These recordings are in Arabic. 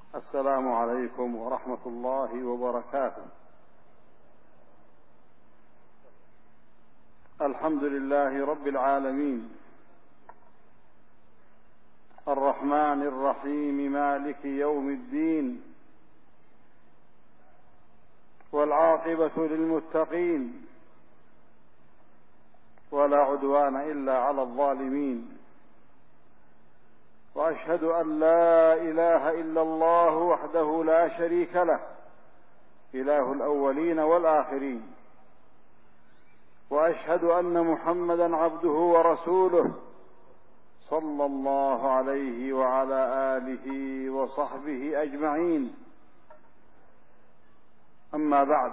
السلام عليكم ورحمة الله وبركاته. الحمد لله رب العالمين، الرحمن الرحيم، مالك يوم الدين، والعاقبة للمتقين، ولا عدوان إلا على الظالمين. وأشهد أن لا إله إلا الله وحده لا شريك له، إله الأولين والآخرين. وأشهد أن محمدا عبده ورسوله، صلى الله عليه وعلى آله وصحبه أجمعين. أما بعد،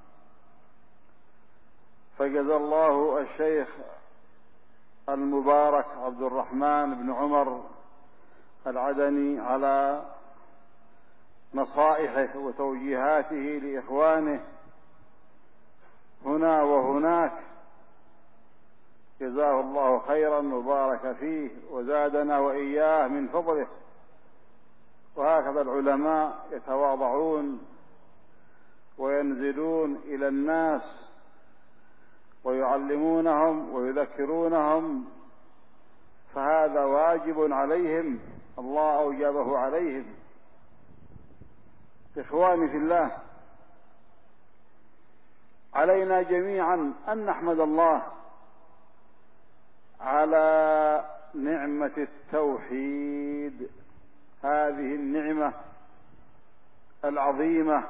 فجزى الله الشيخ المبارك عبد الرحمن بن عمر العدني على نصائحه وتوجيهاته لإخوانه هنا وهناك، جزاه الله خيرا وبارك فيه وزادنا وإياه من فضله. وهكذا العلماء يتواضعون وينزلون إلى الناس ويعلمونهم ويذكرونهم، فهذا واجب عليهم، الله أوجبه عليهم. إخواني في الله، علينا جميعا أن نحمد الله على نعمة التوحيد، هذه النعمة العظيمة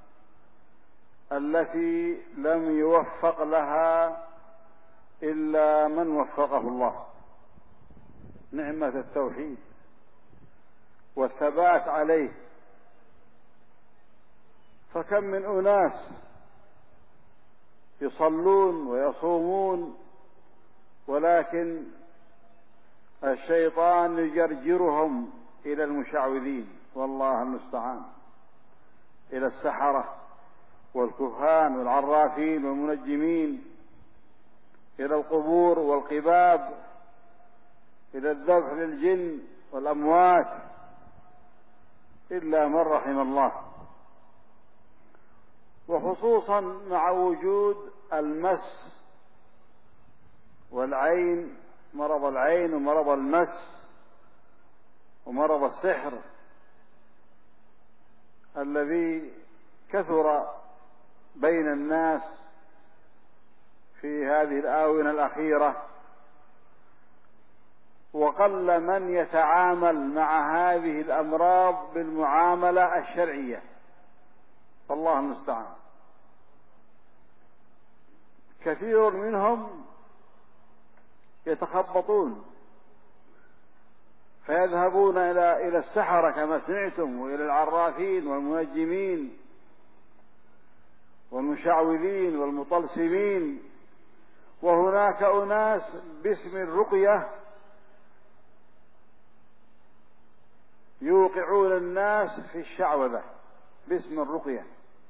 التي لم يوفق لها إلا من وفقه الله، نعمة التوحيد والثبات عليه. فكم من أناس يصلون ويصومون، ولكن الشيطان يجرجرهم إلى المشعوذين، والله المستعان، إلى السحرة والكهان والعرافين والمنجمين، إلى القبور والقباب، إلى الذبح للجن والأموات، إلا من رحم الله. وخصوصا مع وجود المس والعين، مرض العين ومرض المس ومرض السحر الذي كثر بين الناس في هذه الآونة الأخيرة، وقل من يتعامل مع هذه الأمراض بالمعاملة الشرعية، فالله المستعان. كثير منهم يتخبطون فيذهبون إلى السحرة كما سمعتم، وإلى العرافين والمنجمين والمشعوذين والمطلسمين. وهناك أناس باسم الرقية يوقعون الناس في الشعوذة باسم الرقية.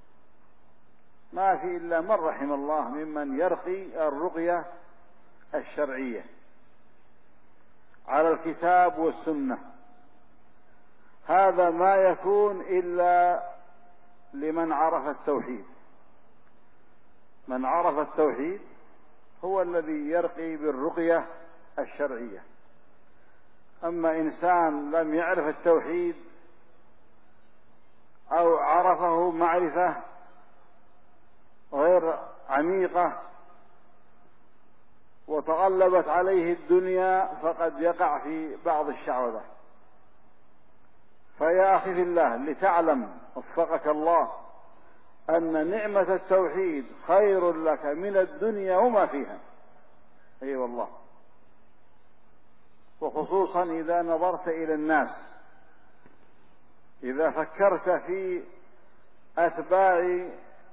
ما في إلا من رحم الله ممن يرقي الرقية الشرعية على الكتاب والسنة. هذا ما يكون إلا لمن عرف التوحيد. من عرف التوحيد هو الذي يرقي بالرقية الشرعية. أما إنسان لم يعرف التوحيد أو عرفه معرفة غير عميقة وتغلبت عليه الدنيا، فقد يقع في بعض الشعوذة. فيا أخي في الله، لتعلم وفقك الله أن نعمة التوحيد خير لك من الدنيا وما فيها. أي والله. وخصوصا إذا نظرت إلى الناس، إذا فكرت في أتباع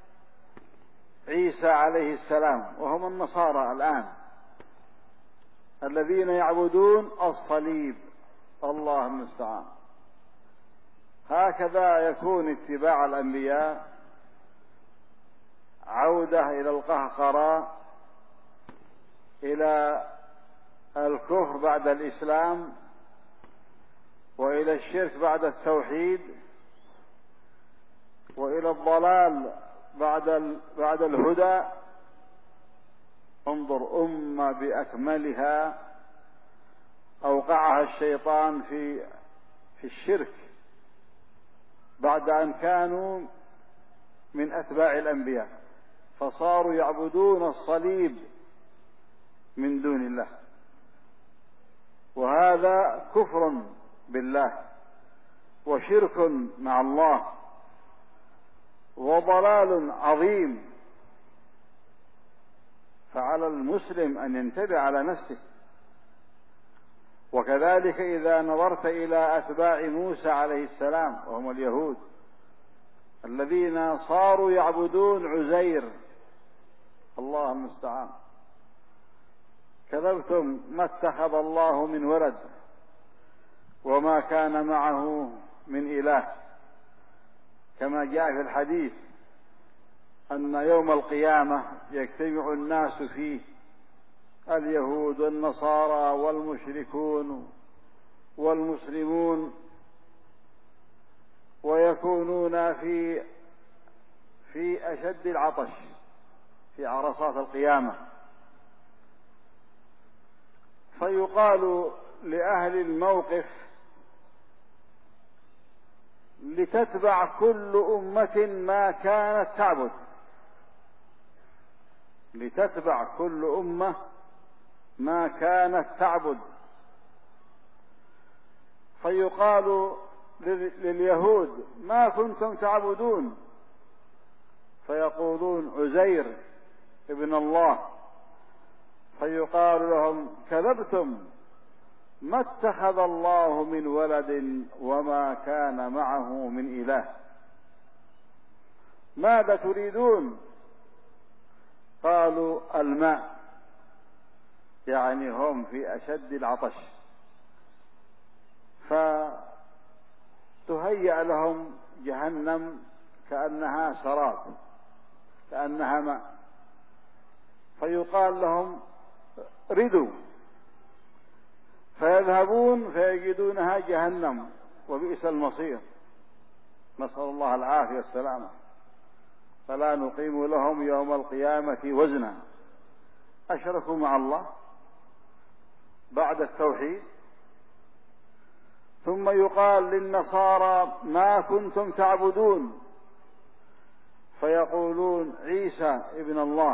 عيسى عليه السلام، وهم النصارى الآن الذين يعبدون الصليب، الله المستعان. هكذا يكون اتباع الأنبياء، عودة إلى القهقرة، إلى الكفر بعد الإسلام، وإلى الشرك بعد التوحيد، وإلى الضلال بعد الهدى. انظر أمة بأكملها أوقعها الشيطان في الشرك بعد أن كانوا من أتباع الأنبياء، فصاروا يعبدون الصليب من دون الله، وهذا كفر بالله وشرك مع الله وضلال عظيم. فعلى المسلم أن ينتبه على نفسه. وكذلك إذا نظرت إلى أتباع موسى عليه السلام وهم اليهود الذين صاروا يعبدون عزير، الله المستعان، كذبتم، ما اتخذ الله من ولد وما كان معه من إله، كما جاء في الحديث أن يوم القيامة يجتمع الناس فيه، اليهود والنصارى والمشركون والمسلمون، ويكونون في أشد العطش في عرصات القيامة، فيقال لأهل الموقف لتتبع كل أمة ما كانت تعبد، لتتبع كل أمة ما كانت تعبد. فيقال لليهود ما كنتم تعبدون، فيقولون عزير ابن الله، فيقال لهم كذبتم، ما اتخذ الله من ولد وما كان معه من إله، ماذا تريدون؟ قالوا الماء، يعني هم في أشد العطش، فتهيأ لهم جهنم كأنها سراب، كأنها ماء، فيقال لهم ردوا، فيذهبون فيجدونها جهنم، وبئس المصير، نسأل الله العافية والسلامة. فلا نقيم لهم يوم القيامة وزنا. أشركوا مع الله بعد التوحيد. ثم يقال للنصارى ما كنتم تعبدون، فيقولون عيسى ابن الله،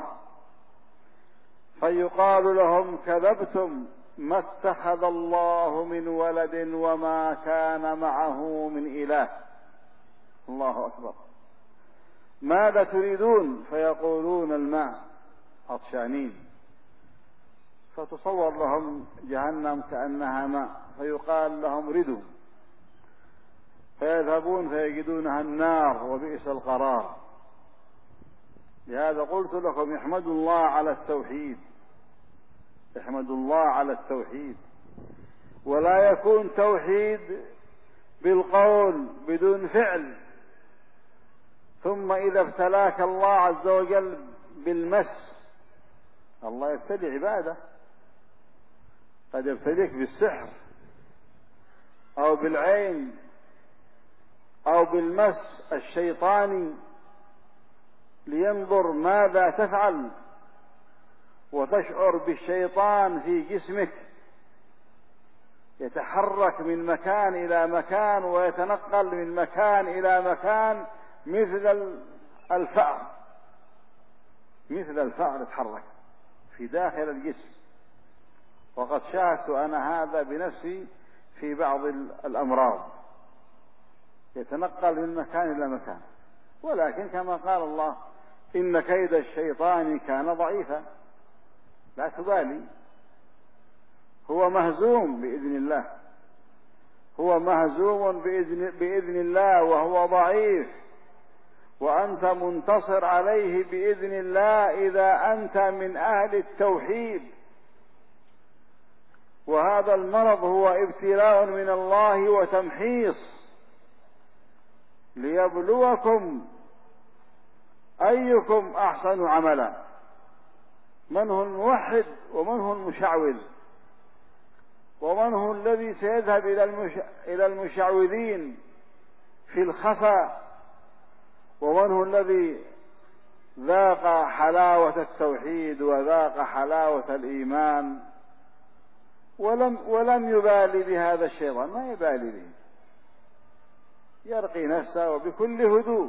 فيقال لهم كذبتم، ما اتخذ الله من ولد وما كان معه من إله. الله أكبر. ماذا تريدون؟ فيقولون الماء، عطشانين، فتصور لهم جهنم كأنها ماء، فيقال لهم ردوا، فيذهبون فيجدونها النار، وبئس القرار. لهذا قلت لكم احمدوا الله على التوحيد، احمدوا الله على التوحيد، ولا يكون توحيد بالقول بدون فعل. ثم إذا ابتلاك الله عز وجل بالمس، الله يبتلي عباده، قد يبتليك بالسحر أو بالعين أو بالمس الشيطاني لينظر ماذا تفعل، وتشعر بالشيطان في جسمك يتحرك من مكان إلى مكان ويتنقل من مكان إلى مكان مثل الفأر، مثل الفأر يتحرك في داخل الجسم. وقد شاهدت أنا هذا بنفسي في بعض الأمراض، يتنقل من مكان إلى مكان. ولكن كما قال الله إن كيد الشيطان كان ضعيفا، لا تبالي، هو مهزوم بإذن الله، هو مهزوم بإذن الله، وهو ضعيف، وأنت منتصر عليه بإذن الله إذا أنت من أهل التوحيد. وهذا المرض هو ابتلاء من الله وتمحيص ليبلوكم أيكم أحسن عملا، من هو الموحد ومن هو المشعوذ، ومن هو الذي سيذهب إلى المشعوذين في الخفاء ومن هو الذي ذاق حلاوة التوحيد وذاق حلاوة الإيمان ولم يبالي بهذا الشيطان؟ ما يبالي به، يرقي نفسه وبكل هدوء.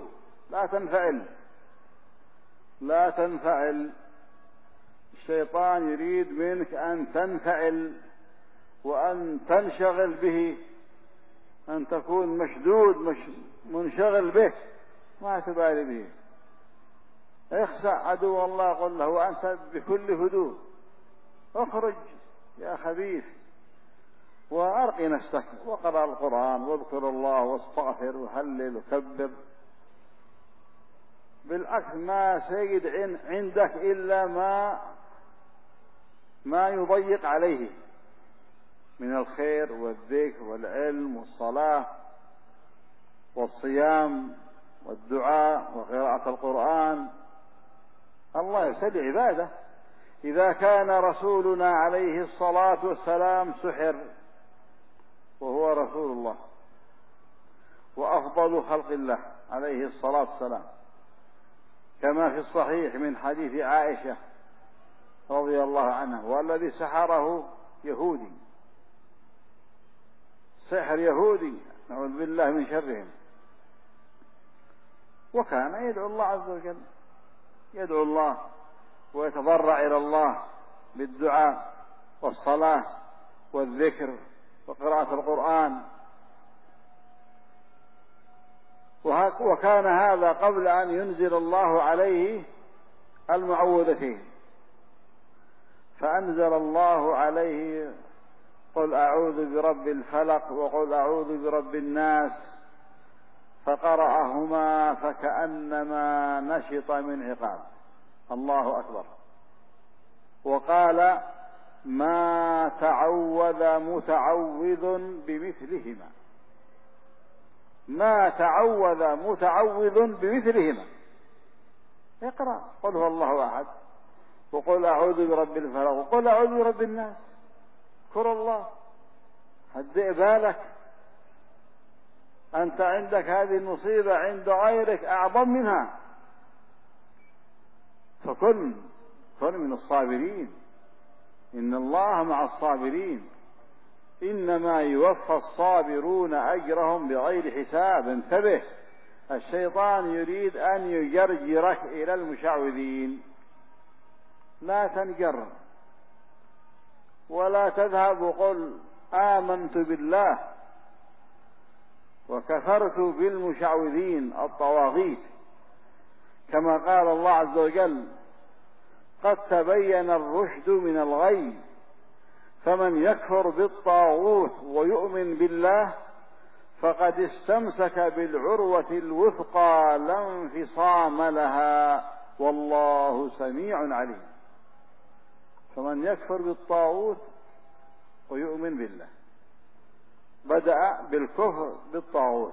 لا تنفعل. الشيطان يريد منك أن تنفعل وأن تنشغل به، أن تكون مشدود منشغل به، ما تبالي به. اخسع عدو الله، قل له وأنت بكل هدوء اخرج يا خبيث وأرقي نفسك، وقرأ القرآن واذكر الله واستغفر وهلل وكبر. بالعكس ما سيجد عندك إلا ما يضيق عليه من الخير والذكر والعلم والصلاة والصيام والدعاء وقراءة القرآن. الله يبتلي عباده. إذا كان رسولنا عليه الصلاة والسلام سحر وهو رسول الله وأفضل خلق الله عليه الصلاة والسلام، كما في الصحيح من حديث عائشة رضي الله عنها، والذي سحره يهودي، سحر يهودي نعوذ بالله من شرهم، وكان يدعو الله عز وجل، يدعو الله ويتضرع إلى الله بالدعاء والصلاة والذكر وقراءة القرآن. وكان هذا قبل أن ينزل الله عليه المعوذتين، فأنزل الله عليه قل أعوذ برب الفلق وقل أعوذ برب الناس، فقرأهما فكأنما نشط من عقاب. الله أكبر. وقال ما تعوذ متعوذ بمثلهما، ما تعوذ متعوذ بمثلهما. اقرأ قل هو الله أحد وقل أعوذ برب الفلق وقل أعوذ برب الناس. اذكر الله، هدئ بالك، أنت عندك هذه المصيبة، عند غيرك أعظم منها، فكن من الصابرين. إن الله مع الصابرين، إنما يوفى الصابرون أجرهم بغير حساب. انتبه، الشيطان يريد أن يجرجرك إلى المشعوذين، لا تنجر ولا تذهب وقل آمنت بالله وكفرت بالمشعوذين الطواغيت، كما قال الله عز وجل قد تبين الرشد من الغي، فمن يكفر بالطاغوت ويؤمن بالله فقد استمسك بالعروة الوثقى لا انفصام لها والله سميع عليم. فمن يكفر بالطاغوت ويؤمن بالله، بدأ بالكفر بالطاغوت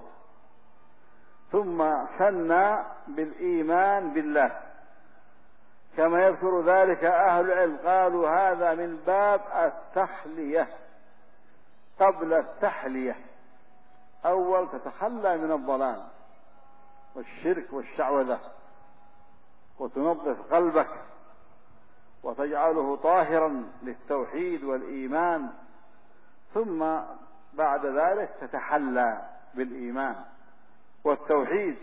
ثم ثنى بالإيمان بالله، كما يذكر ذلك أهل العلم، قالوا هذا من باب التخلية قبل التحلية. أول تتخلى من الضلال والشرك والشعوذة وتنظف قلبك وتجعله طاهرا للتوحيد والإيمان، ثم بعد ذلك تتحلى بالإيمان والتوحيد.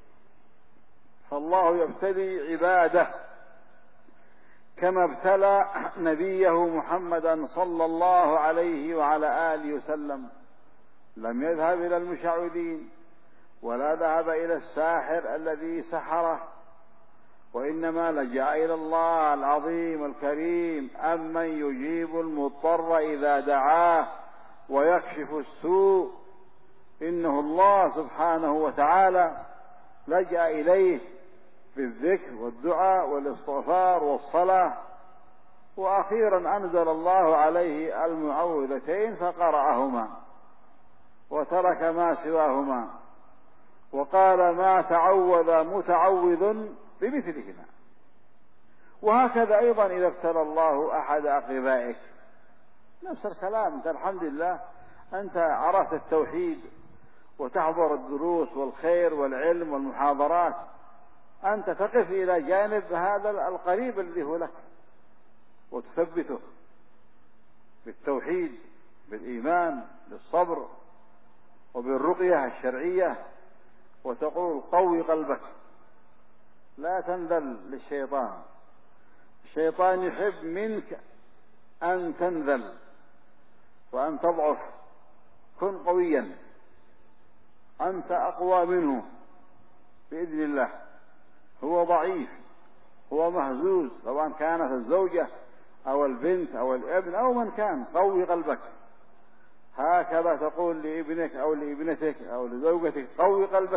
فالله يبتلي عباده كما ابتلى نبيه محمدا صلى الله عليه وعلى آله وسلم. لم يذهب إلى المشعوذين ولا ذهب إلى الساحر الذي سحره، وإنما لجأ إلى الله العظيم الكريم أمن يجيب المضطر إذا دعاه ويكشف السوء. إنه الله سبحانه وتعالى لجأ إليه بالذكر والدعاء والاستغفار والصلاة، وأخيرا أنزل الله عليه المعوذتين فقرأهما وترك ما سواهما، وقال ما تعوذ متعوذ بمثلهما. وهكذا أيضا إذا ابتلى الله أحد أقربائك نفس الكلام، أنت الحمد لله أنت عرفت التوحيد وتحضر الدروس والخير والعلم والمحاضرات، أنت تقف إلى جانب هذا القريب الذي هو لك وتثبته بالتوحيد، بالإيمان، بالصبر، وبالرقية الشرعية، وتقول قوي قلبك، لا تنذل للشيطان. الشيطان يحب منك أن تنذل وأن تضعف. كن قويا، أنت أقوى منه بإذن الله. هو ضعيف، هو مهزوز، سواء كانت الزوجة أو البنت أو الابن أو من كان. قوي قلبك، هكذا تقول لابنك أو لابنتك أو لزوجتك: قوي قلبك،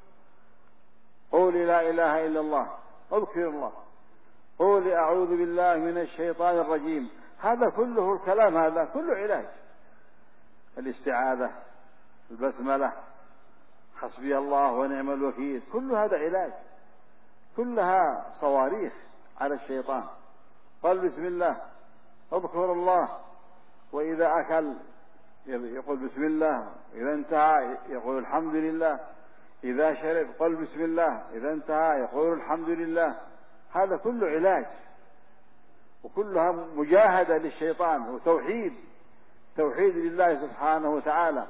قولي لا إله إلا الله، اذكر الله، قولي أعوذ بالله من الشيطان الرجيم. هذا كله الكلام، هذا كله علاج. الاستعاذة، البسملة، حسبي الله ونعم الوكيل، كل هذا علاج، كلها صواريخ على الشيطان. قل بسم الله، اذكر الله، وإذا أكل يقول بسم الله، إذا انتهى يقول الحمد لله، إذا شرب قل بسم الله، إذا انتهى يقول الحمد لله. هذا كله علاج، وكلها مجاهدة للشيطان وتوحيد، توحيد لله سبحانه وتعالى،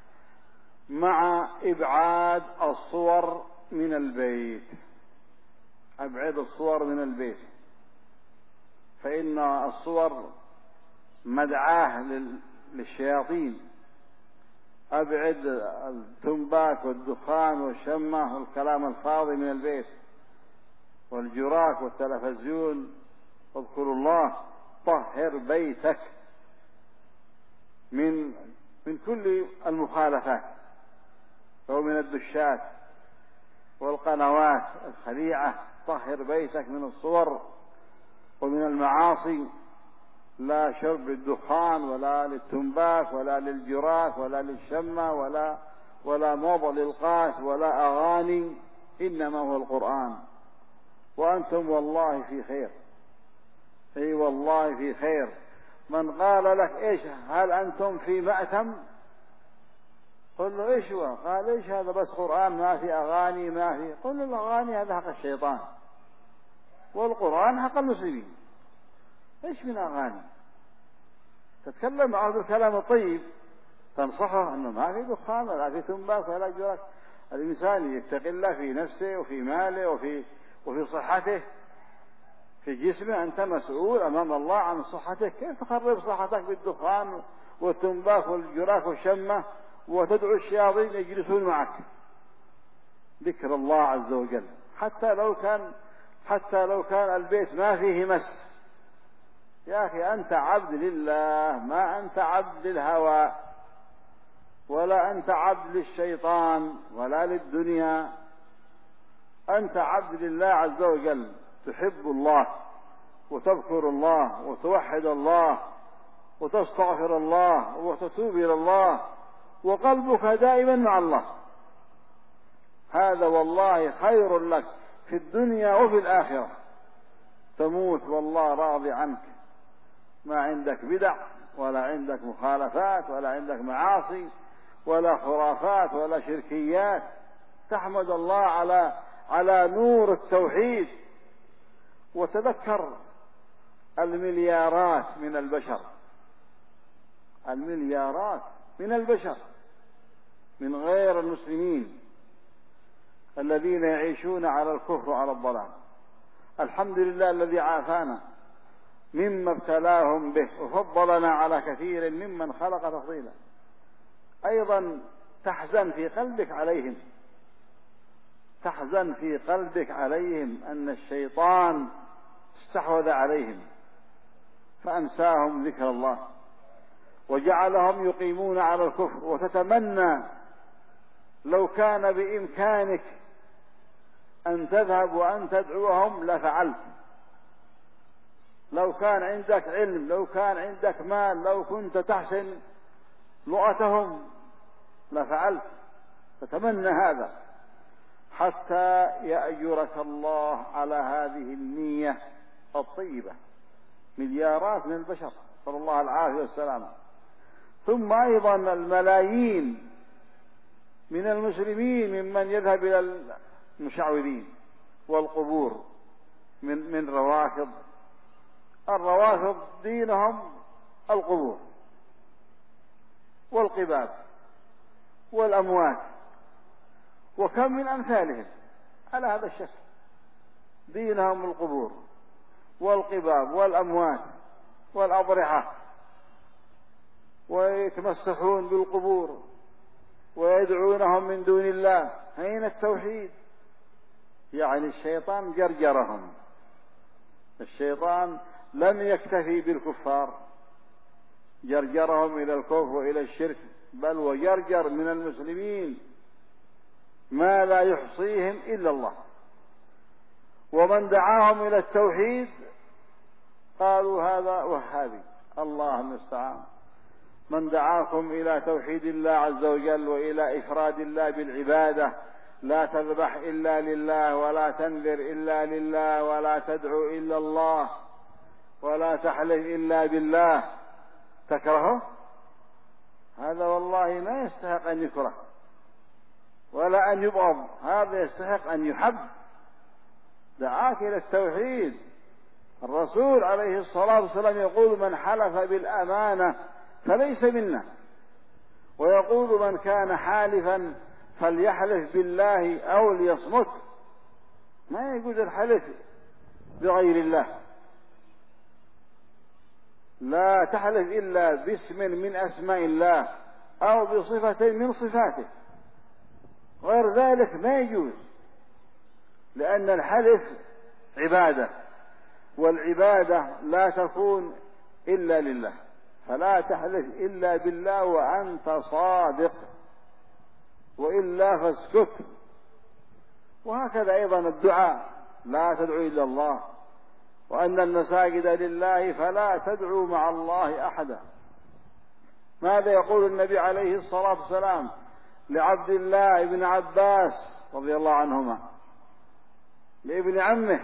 مع إبعاد الصور من البيت. أبعد الصور من البيت، فإن الصور مدعاة للشياطين. أبعد التنباك والدخان والشمة والكلام الفاضي من البيت، والجراك والتلفزيون. واذكروا الله، طهر بيتك من كل المخالفات، ومن الدشات والقنوات الخليعة. طهر بيتك من الصور ومن المعاصي. لا شرب الدخان ولا للتنباك ولا للجراك ولا للشمة ولا موضع للقاس ولا أغاني، إنما هو القرآن. وأنتم والله في خير، أي والله في خير. من قال لك إيش هل أنتم في مأتم؟ قل له إيش هو؟ قال إيش هذا؟ بس قرآن، ما في أغاني، ما في. قل له الأغاني هذا حق الشيطان، والقرآن حق المسلمين. إيش من أغاني؟ تتكلم معه بالكلام الطيب، تنصحه أنه ما في دخان ولا في تنباك ولا جراك. الإنسان يتقي الله في نفسه وفي ماله وفي صحته، في جسمه. أنت مسؤول أمام الله عن صحتك. كيف تخرب صحتك بالدخان والتنباك والجراك والشمة وتدعو الشياطين يجلسون معك؟ ذكر الله عز وجل، حتى لو كان البيت ما فيه مس. يا أخي أنت عبد لله، ما أنت عبد للهوى، ولا أنت عبد للشيطان ولا للدنيا. أنت عبد لله عز وجل، تحب الله وتذكر الله وتوحد الله وتستغفر الله وتتوب إلى الله، وقلبك دائما مع الله. هذا والله خير لك في الدنيا وفي الآخرة. تموت والله راضي عنك، ما عندك بدع ولا عندك مخالفات ولا عندك معاصي ولا خرافات ولا شركيات. تحمد الله على نور التوحيد. وتذكر المليارات من البشر، المليارات من البشر من غير المسلمين الذين يعيشون على الكفر وعلى الضلال. الحمد لله الذي عافانا مما ابتلاهم به وفضلنا على كثير ممن خلق تفضيلا. أيضا تحزن في قلبك عليهم، تحزن في قلبك عليهم أن الشيطان استحوذ عليهم فأنساهم ذكر الله وجعلهم يقيمون على الكفر. وتتمنى لو كان بإمكانك أن تذهب وأن تدعوهم لفعلت. لو كان عندك علم، لو كان عندك مال، لو كنت تحسن لغتهم لفعلت. تتمنى هذا حتى يأجرك الله على هذه النية الطيبة. مليارات من البشر، نسأل الله العافية والسلامة. ثم أيضا الملايين من المسلمين ممن يذهب إلى المشعوذين والقبور من روافض. الروافض دينهم القبور والقباب والأموات، وكم من أمثالهم على هذا الشكل، دينهم القبور والقباب والأموات والأضرحة، ويتمسحون بالقبور ويدعونهم من دون الله. أين التوحيد؟ يعني الشيطان جرجرهم. الشيطان لم يكتفي بالكفار، جرجرهم إلى الكفر وإلى الشرك، بل وجرجر من المسلمين ما لا يحصيهم إلا الله. ومن دعاهم إلى التوحيد قالوا هذا وهابي. الله المستعان. من دعاكم إلى توحيد الله عز وجل وإلى إفراد الله بالعبادة، لا تذبح إلا لله، ولا تنذر إلا لله، ولا تدعو إلا الله، ولا تحلف إلا بالله، تكرهه؟ هذا والله ما يستحق أن يكره ولا أن يبغض، هذا يستحق أن يحب. دعاك إلى التوحيد. الرسول عليه الصلاة والسلام يقول: من حلف بالأمانة فليس منا، ويقول: من كان حالفا فليحلف بالله أو ليصمت. ما يجوز الحلف بغير الله، لا تحلف إلا باسم من أسماء الله أو بصفة من صفاته، غير ذلك ما يجوز، لأن الحلف عبادة، والعبادة لا تكون إلا لله، فلا تحلف إلا بالله وأنت صادق، وإلا فاسكت. وهكذا أيضا الدعاء: لا تدعو إلا الله، وأن المساجد لله فلا تدعوا مع الله أحدا. ماذا يقول النبي عليه الصلاة والسلام لعبد الله بن عباس رضي الله عنهما، لابن عمه؟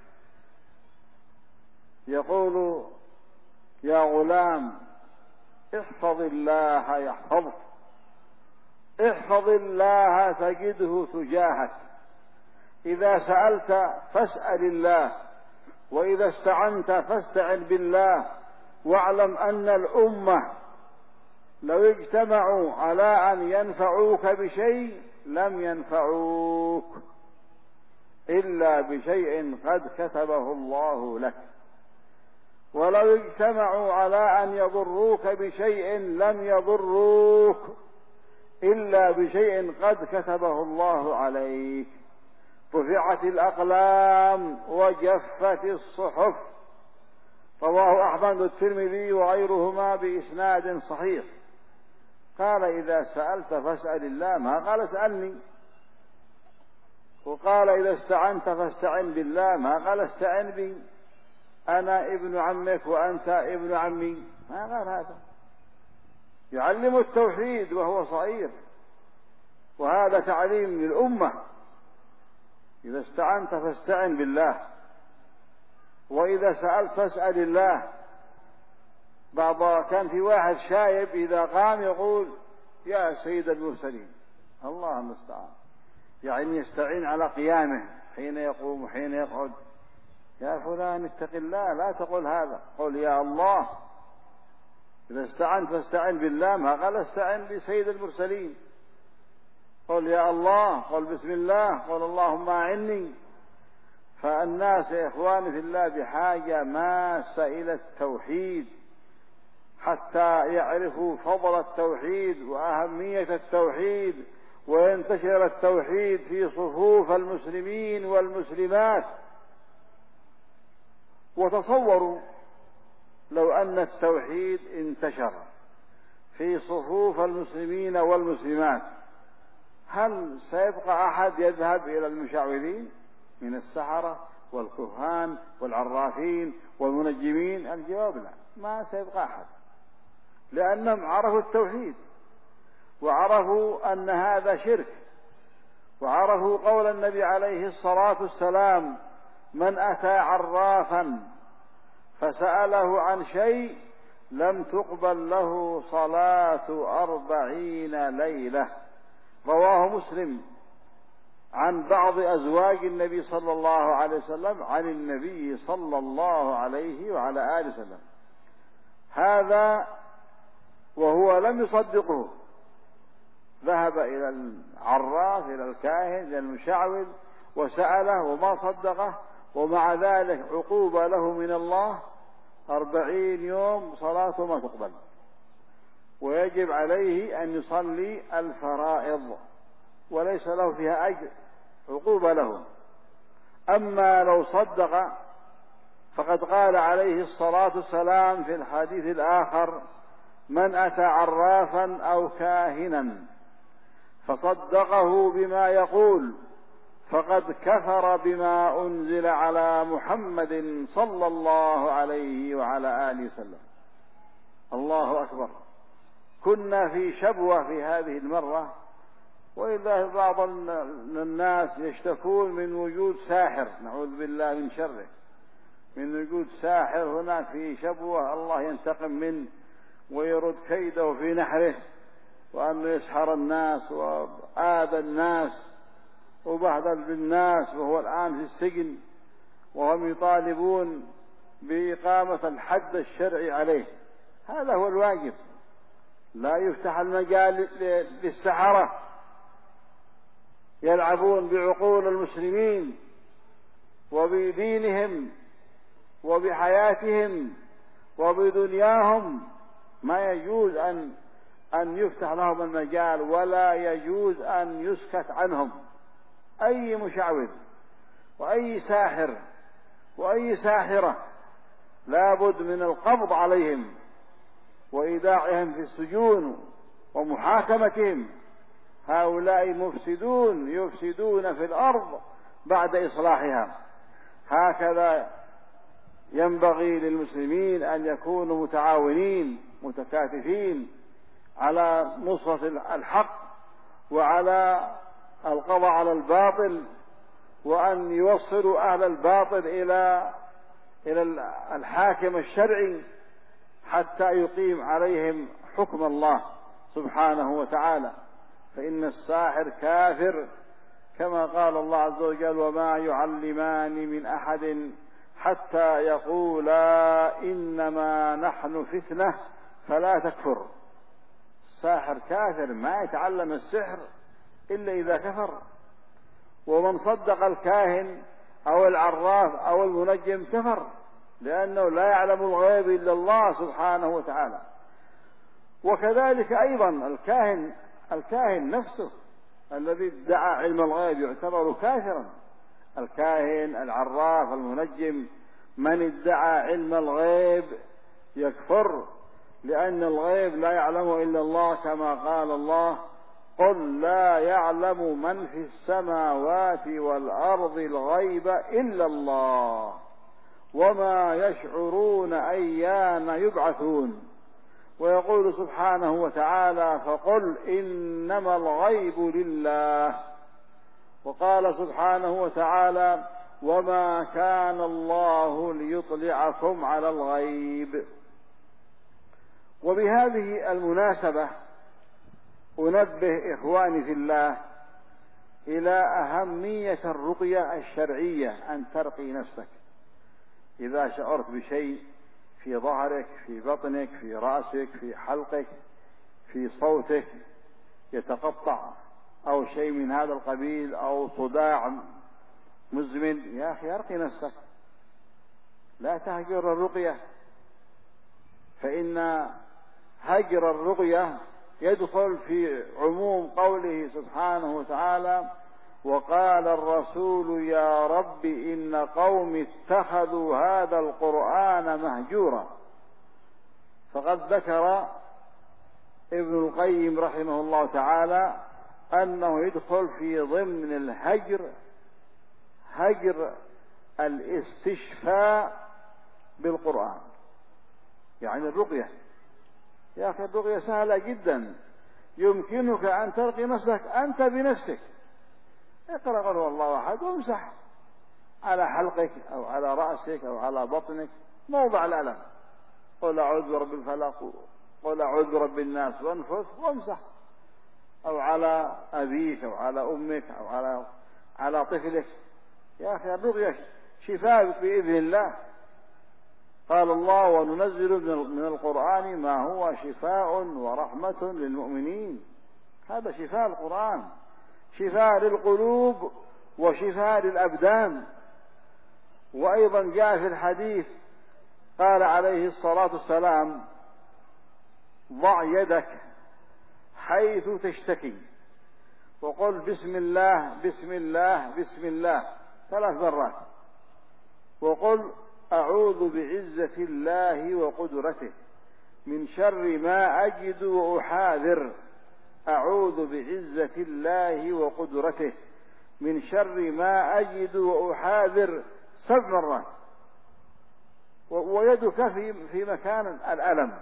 يقول: يا غلام، احفظ الله يحفظك، احفظ الله تجده تجاهك، إذا سألت فاسأل الله، وإذا استعنت فاستعن بالله، واعلم أن الأمة لو اجتمعوا على أن ينفعوك بشيء لم ينفعوك إلا بشيء قد كتبه الله لك، ولو اجتمعوا على أن يضروك بشيء لم يضروك إلا بشيء قد كتبه الله عليك. رفعت الأقلام وجفت الصحف. رواه أحمد والترمذي وغيرهما بإسناد صحيح. قال: إذا سألت فاسأل الله، ما قال اسألني. وقال: إذا استعنت فاستعن بالله، ما قال استعن بي، أنا ابن عمك وأنت ابن عمي، ما قال هذا. يعلم التوحيد وهو صغير، وهذا تعليم للأمة. إذا استعنت فاستعن بالله، وإذا سألت فاسأل الله. كان في واحد شايب إذا قام يقول: يا سيد المرسلين. الله المستعان، يعني يستعين على قيامه حين يقوم وحين يقعد. يا فلان اتق الله، لا تقول هذا، قل يا الله. إذا استعنت فاستعن بالله، ما قال استعن بسيد المرسلين. قل يا الله، قل بسم الله، قل اللهم أعني. فالناس يا إخواني في الله بحاجة ماسة إلى التوحيد، حتى يعرفوا فضل التوحيد وأهمية التوحيد، وينتشر التوحيد في صفوف المسلمين والمسلمات. وتصوروا لو أن التوحيد انتشر في صفوف المسلمين والمسلمات، هل سيبقى أحد يذهب إلى المشعوذين من السحرة والكهان والعرافين والمنجمين؟ الجواب لا، ما سيبقى أحد، لأنهم عرفوا التوحيد، وعرفوا أن هذا شرك، وعرفوا قول النبي عليه الصلاة والسلام: من أتى عرافا فسأله عن شيء لم تقبل له صلاة 40 ليلة رواه مسلم عن بعض أزواج النبي صلى الله عليه وسلم عن النبي صلى الله عليه وعلى آله وسلم، هذا وهو لم يصدقه، ذهب إلى العراف إلى الكاهن إلى المشعوذ وسأله وما صدقه، ومع ذلك عقوبة له من الله 40 يوم صلاته ما تقبل، ويجب عليه أن يصلي الفرائض وليس له فيها أجر، عقوبة له. أما لو صدق فقد قال عليه الصلاة والسلام في الحديث الآخر: من أتى عرافا أو كاهنا فصدقه بما يقول فقد كفر بما أنزل على محمد صلى الله عليه وعلى آله وسلم. الله أكبر. كنا في شبوة في هذه المرة، وإلا بعض الناس يشتكون من وجود ساحر، نعوذ بالله من شره، من وجود ساحر هناك في شبوة، الله ينتقم منه ويرد كيده في نحره، وأنه يسحر الناس وآذى الناس وبهدل بالناس، وهو الآن في السجن، وهم يطالبون بإقامة الحد الشرعي عليه. هذا هو الواجب، لا يفتح المجال للسحرة يلعبون بعقول المسلمين وبدينهم وبحياتهم وبدنياهم. ما يجوز أن يفتح لهم المجال، ولا يجوز أن يسكت عنهم. أي مشعوذ وأي ساحر وأي ساحرة لابد من القبض عليهم وإيداعهم في السجون ومحاكمتهم. هؤلاء مفسدون يفسدون في الأرض بعد إصلاحها. هكذا ينبغي للمسلمين أن يكونوا متعاونين متكاتفين على نصرة الحق وعلى القضاء على الباطل، وأن يوصلوا أهل الباطل إلى الحاكم الشرعي حتى يقيم عليهم حكم الله سبحانه وتعالى. فإن الساحر كافر، كما قال الله عز وجل: وما يعلمان من أحد حتى يقولا إنما نحن فتنة فلا تكفر. الساحر كافر، ما يتعلم السحر إلا إذا كفر. ومن صدق الكاهن أو العراف أو المنجم كفر، لأنه لا يعلم الغيب إلا الله سبحانه وتعالى. وكذلك أيضا الكاهن نفسه الذي ادعى علم الغيب يعتبر كافرا. الكاهن العراف المنجم من ادعى علم الغيب يكفر، لأن الغيب لا يعلمه إلا الله، كما قال الله: قل لا يعلم من في السماوات والأرض الغيب إلا الله وما يشعرون أيان يبعثون. ويقول سبحانه وتعالى: فقل إنما الغيب لله. وقال سبحانه وتعالى: وما كان الله ليطلعكم على الغيب. وبهذه المناسبة أنبه إخواني في الله إلى أهمية الرقية الشرعية، أن ترقي نفسك إذا شعرت بشيء في ظهرك، في بطنك، في رأسك، في حلقك، في صوتك يتقطع أو شيء من هذا القبيل، أو صداع مزمن، يا أخي أرقي نفسك، لا تهجر الرقية، فإن هجر الرقية يدخل في عموم قوله سبحانه وتعالى: وقال الرسول يا رب إن قوم اتخذوا هذا القرآن مهجورا. فقد ذكر ابن القيم رحمه الله تعالى أنه يدخل في ضمن الهجر هجر الاستشفاء بالقرآن، يعني الرقية. يا أخي الرقية سهلة جدا، يمكنك أن ترقي نفسك أنت بنفسك. اقرأ قل هو الله أحد وامسح على حلقك أو على رأسك أو على بطنك موضع الألم، قل أعوذ برب الفلق، قل أعوذ برب الناس، وانفث وامسح. أو على أبيك أو على أمك أو على طفلك. يا أخي الرقية شفاء بإذن الله. قال الله: وننزل من القرآن ما هو شفاء ورحمة للمؤمنين. هذا شفاء القرآن، شفاء للقلوب وشفاء للأبدان. وأيضا جاء في الحديث قال عليه الصلاة والسلام: ضع يدك حيث تشتكي وقل بسم الله بسم الله بسم الله 3 مرات، وقل أعوذ بعزة الله وقدرته من شر ما أجد وأحاذر. أعوذ بعزة الله وقدرته من شر ما أجد وأحاذر 7 مرات. ويدك في مكان الألم.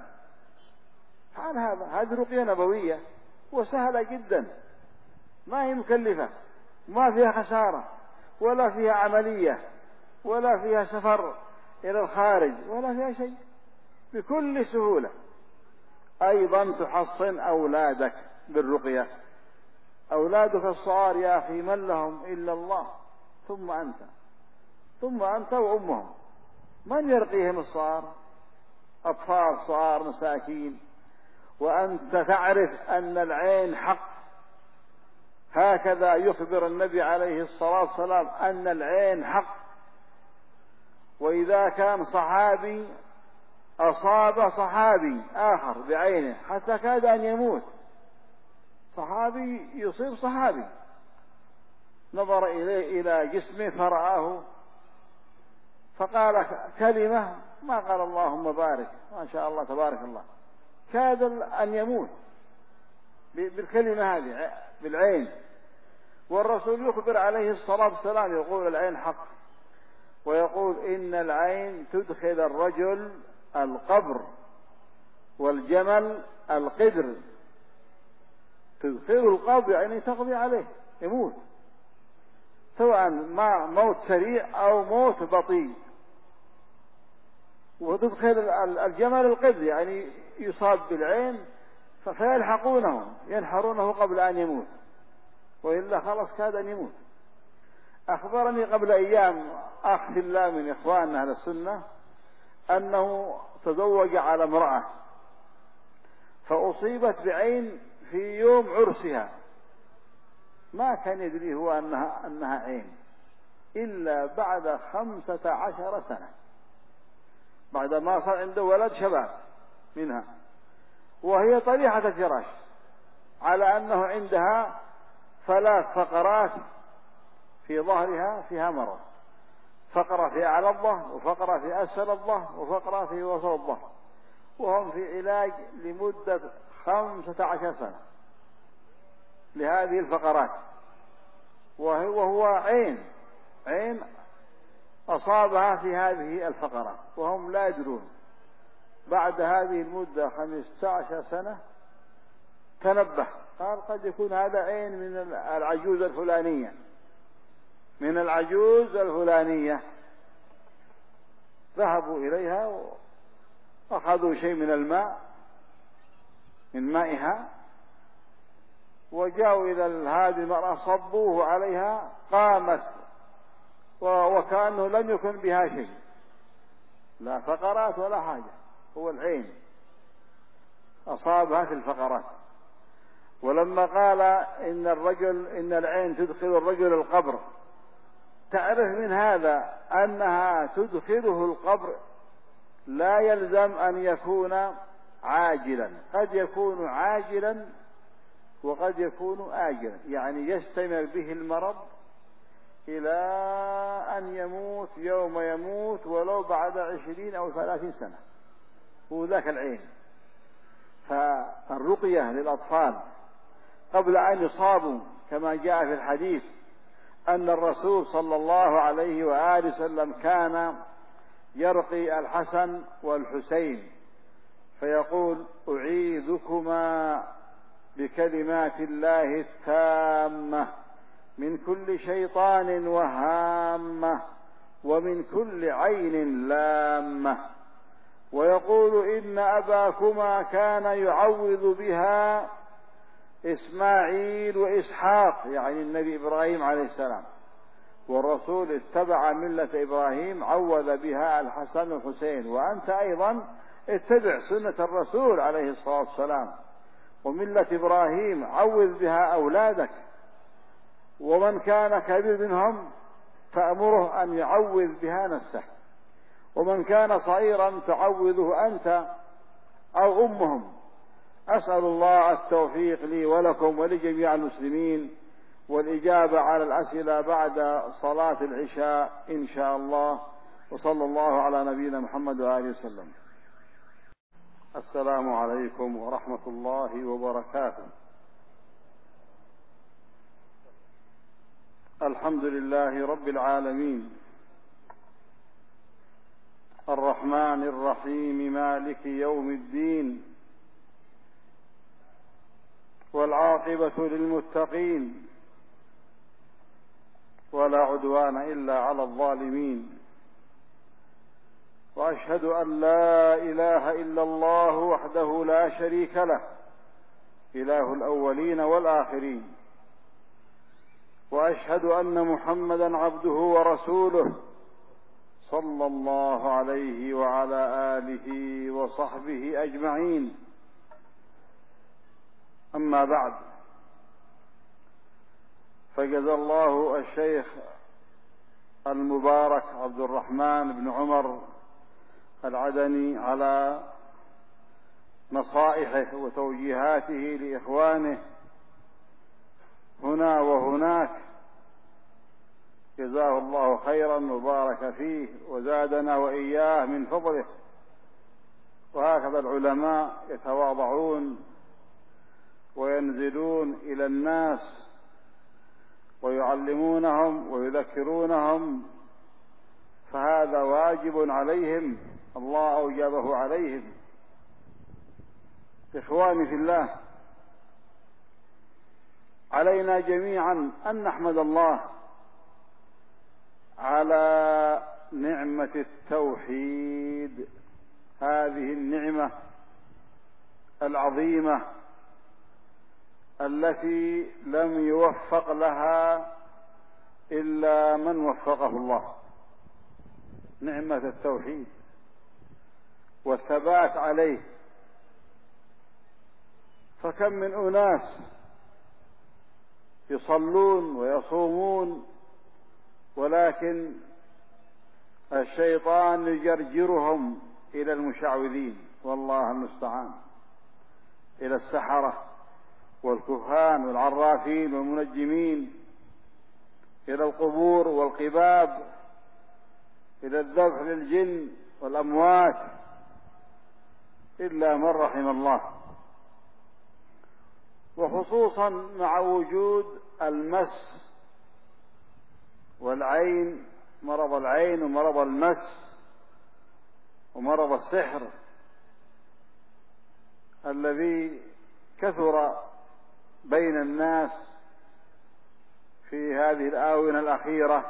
هذه رقية نبوية وسهلة جدا، ما هي مكلفة، ما فيها خسارة ولا فيها عملية ولا فيها سفر إلى الخارج ولا فيها شيء، بكل سهولة. أيضا تحصن أولادك بالرقية. أولادك الصغار يا أخي من لهم إلا الله، ثم أنت وأمهم. من يرقيهم الصغار؟ أطفال صغار مساكين، وأنت تعرف أن العين حق. هكذا يخبر النبي عليه الصلاة والسلام أن العين حق. وإذا كان صحابي أصاب صحابي آخر بعينه حتى كاد أن يموت، صحابي يصيب صحابي، نظر إليه إلى جسمه فرآه فقال كلمة ما قال اللهم بارك ما شاء الله تبارك الله، كاد أن يموت بالكلمة هذه بالعين. والرسول يخبر عليه الصلاة والسلام يقول العين حق، ويقول إن العين تدخل الرجل القبر والجمل القدر. تدخل القبر يعني تقضي عليه يموت، سواء ما موت سريع أو موت بطيء. وتدخل الجمل القدر يعني يصاب بالعين فيلحقونه ينحرونه قبل أن يموت، وإلا خلص كاد أن يموت. أخبرني قبل أيام أخ في الله من إخواننا أهل السنة أنه تزوج على امرأة فأصيبت بعين في يوم عرسها، ما كان يدري هو أنها عين إلا بعد 15 سنة، بعد ما صار عنده ولد شباب منها، وهي طريحة الفراش على أنه عندها 3 فقرات في ظهرها فيها مرض، فقرة في أعلى الظهر وفقرة في أسفل الظهر وفقرة في وسط الظهر، وهم في علاج لمدة 15 سنة لهذه الفقرات، وهو عين أصابها في هذه الفقرات وهم لا يدرون. بعد هذه المدة 15 سنة تنبه قال قد يكون هذا عين من العجوز الفلانية. ذهبوا إليها وأخذوا شيء من الماء من مائها وجاءوا إلى هذه المرأة صبوه عليها، قامت وكأنه لم يكن بها شيء، لا فقرات ولا حاجة، هو العين أصابها في الفقرات. ولما قال إن العين تدخل الرجل القبر، تعرف من هذا أنها تدخله القبر لا يلزم أن يكون عاجلا، قد يكون عاجلا وقد يكون آجلا، يعني يستمر به المرض إلى أن يموت يوم يموت ولو بعد 20 أو 30 سنة، هو ذاك العين. فالرقية للأطفال قبل أن يصابوا كما جاء في الحديث أن الرسول صلى الله عليه وآله وسلم كان يرقي الحسن والحسين فيقول أعيذكما بكلمات الله التامة من كل شيطان وهامة ومن كل عين لامة، ويقول إن أباكما كان يعوذ بها إسماعيل وإسحاق يعني النبي إبراهيم عليه السلام، والرسول اتبع ملة إبراهيم عوذ بها الحسن والحسين، وأنت أيضا اتبع سنة الرسول عليه الصلاة والسلام وملة إبراهيم، عوذ بها أولادك، ومن كان كبير منهم فأمره أن يعوذ بها نفسه، ومن كان صغيرا تعوذه أنت أو أمهم. أسأل الله التوفيق لي ولكم ولجميع المسلمين، والإجابة على الأسئلة بعد صلاة العشاء إن شاء الله، وصلى الله على نبينا محمد وآله وسلم. السلام عليكم ورحمة الله وبركاته. الحمد لله رب العالمين، الرحمن الرحيم، مالك يوم الدين، والعاقبة للمتقين، ولا عدوان إلا على الظالمين، وأشهد أن لا إله إلا الله وحده لا شريك له، إله الأولين والآخرين، وأشهد أن محمدا عبده ورسوله صلى الله عليه وعلى آله وصحبه أجمعين. أما بعد، فجزى الله الشيخ المبارك عبد الرحمن بن عمر العدني على نصائحه وتوجيهاته لإخوانه هنا وهناك، جزاه الله خيرا وبارك فيه وزادنا وإياه من فضله. وهكذا العلماء يتواضعون وينزلون إلى الناس ويعلمونهم ويذكرونهم، فهذا واجب عليهم، الله أوجبه عليهم. إخواني في الله، علينا جميعا أن نحمد الله على نعمة التوحيد، هذه النعمة العظيمة التي لم يوفق لها إلا من وفقه الله، نعمة التوحيد والثبات عليه. فكم من أناس يصلون ويصومون، ولكن الشيطان يجرجرهم إلى المشعوذين، والله المستعان، إلى السحرة والكهان والعرافين والمنجمين، إلى القبور والقباب، إلى الذبح للجن والأموات، إلا من رحم الله. وخصوصا مع وجود المس والعين، مرض العين ومرض المس ومرض السحر الذي كثر بين الناس في هذه الآونة الأخيرة،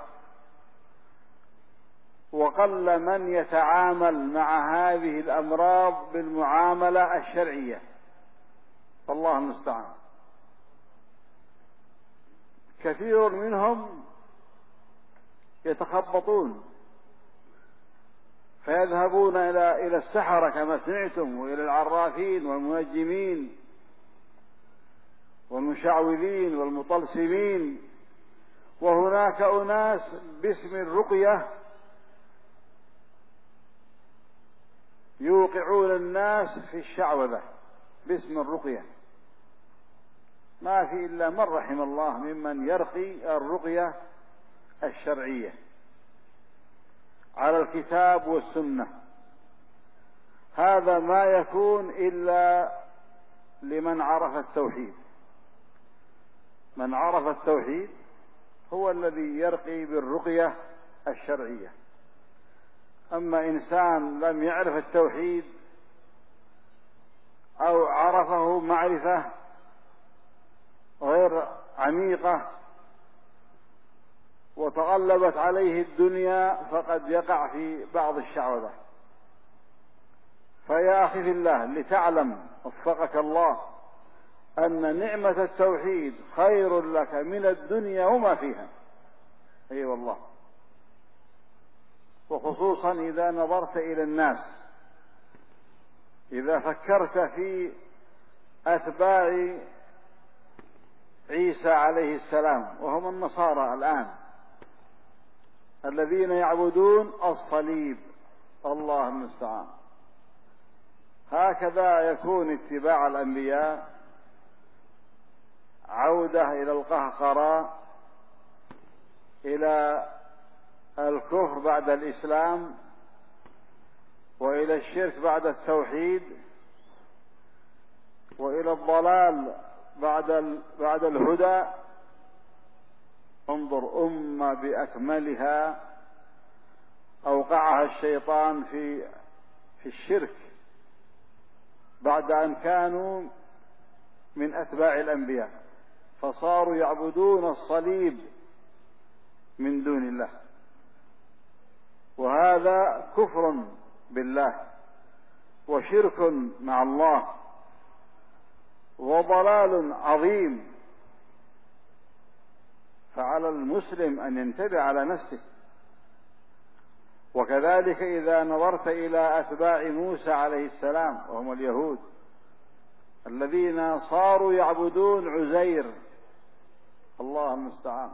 وقل من يتعامل مع هذه الأمراض بالمعاملة الشرعية، فالله المستعان. كثير منهم يتخبطون فيذهبون إلى السحرة كما سمعتم، وإلى العرافين والمنجمين والمشعوذين والمطلسمين. وهناك أناس باسم الرقية يوقعون الناس في الشعوذة باسم الرقية، ما في إلا من رحم الله ممن يرقي الرقية الشرعية على الكتاب والسنة. هذا ما يكون إلا لمن عرف التوحيد. من عرف التوحيد هو الذي يرقي بالرقية الشرعية. أما إنسان لم يعرف التوحيد أو عرفه معرفة غير عميقة وتغلبت عليه الدنيا، فقد يقع في بعض الشعوذة. فيا أخي في الله، لتعلم وفقك الله أن نعمة التوحيد خير لك من الدنيا وما فيها. أي والله. وخصوصا إذا نظرت إلى الناس، إذا فكرت في أتباع عيسى عليه السلام وهم النصارى الآن الذين يعبدون الصليب، الله المستعان. هكذا يكون اتباع الأنبياء عودة إلى القهقرة، إلى الكفر بعد الإسلام، وإلى الشرك بعد التوحيد، وإلى الضلال بعد الهدى. انظر أمة بأكملها أوقعها الشيطان في الشرك بعد أن كانوا من أتباع الأنبياء، فصاروا يعبدون الصليب من دون الله، وهذا كفر بالله وشرك مع الله وضلال عظيم. فعلى المسلم أن ينتبه على نفسه. وكذلك إذا نظرت إلى أتباع موسى عليه السلام وهم اليهود الذين صاروا يعبدون عزير، الله المستعان.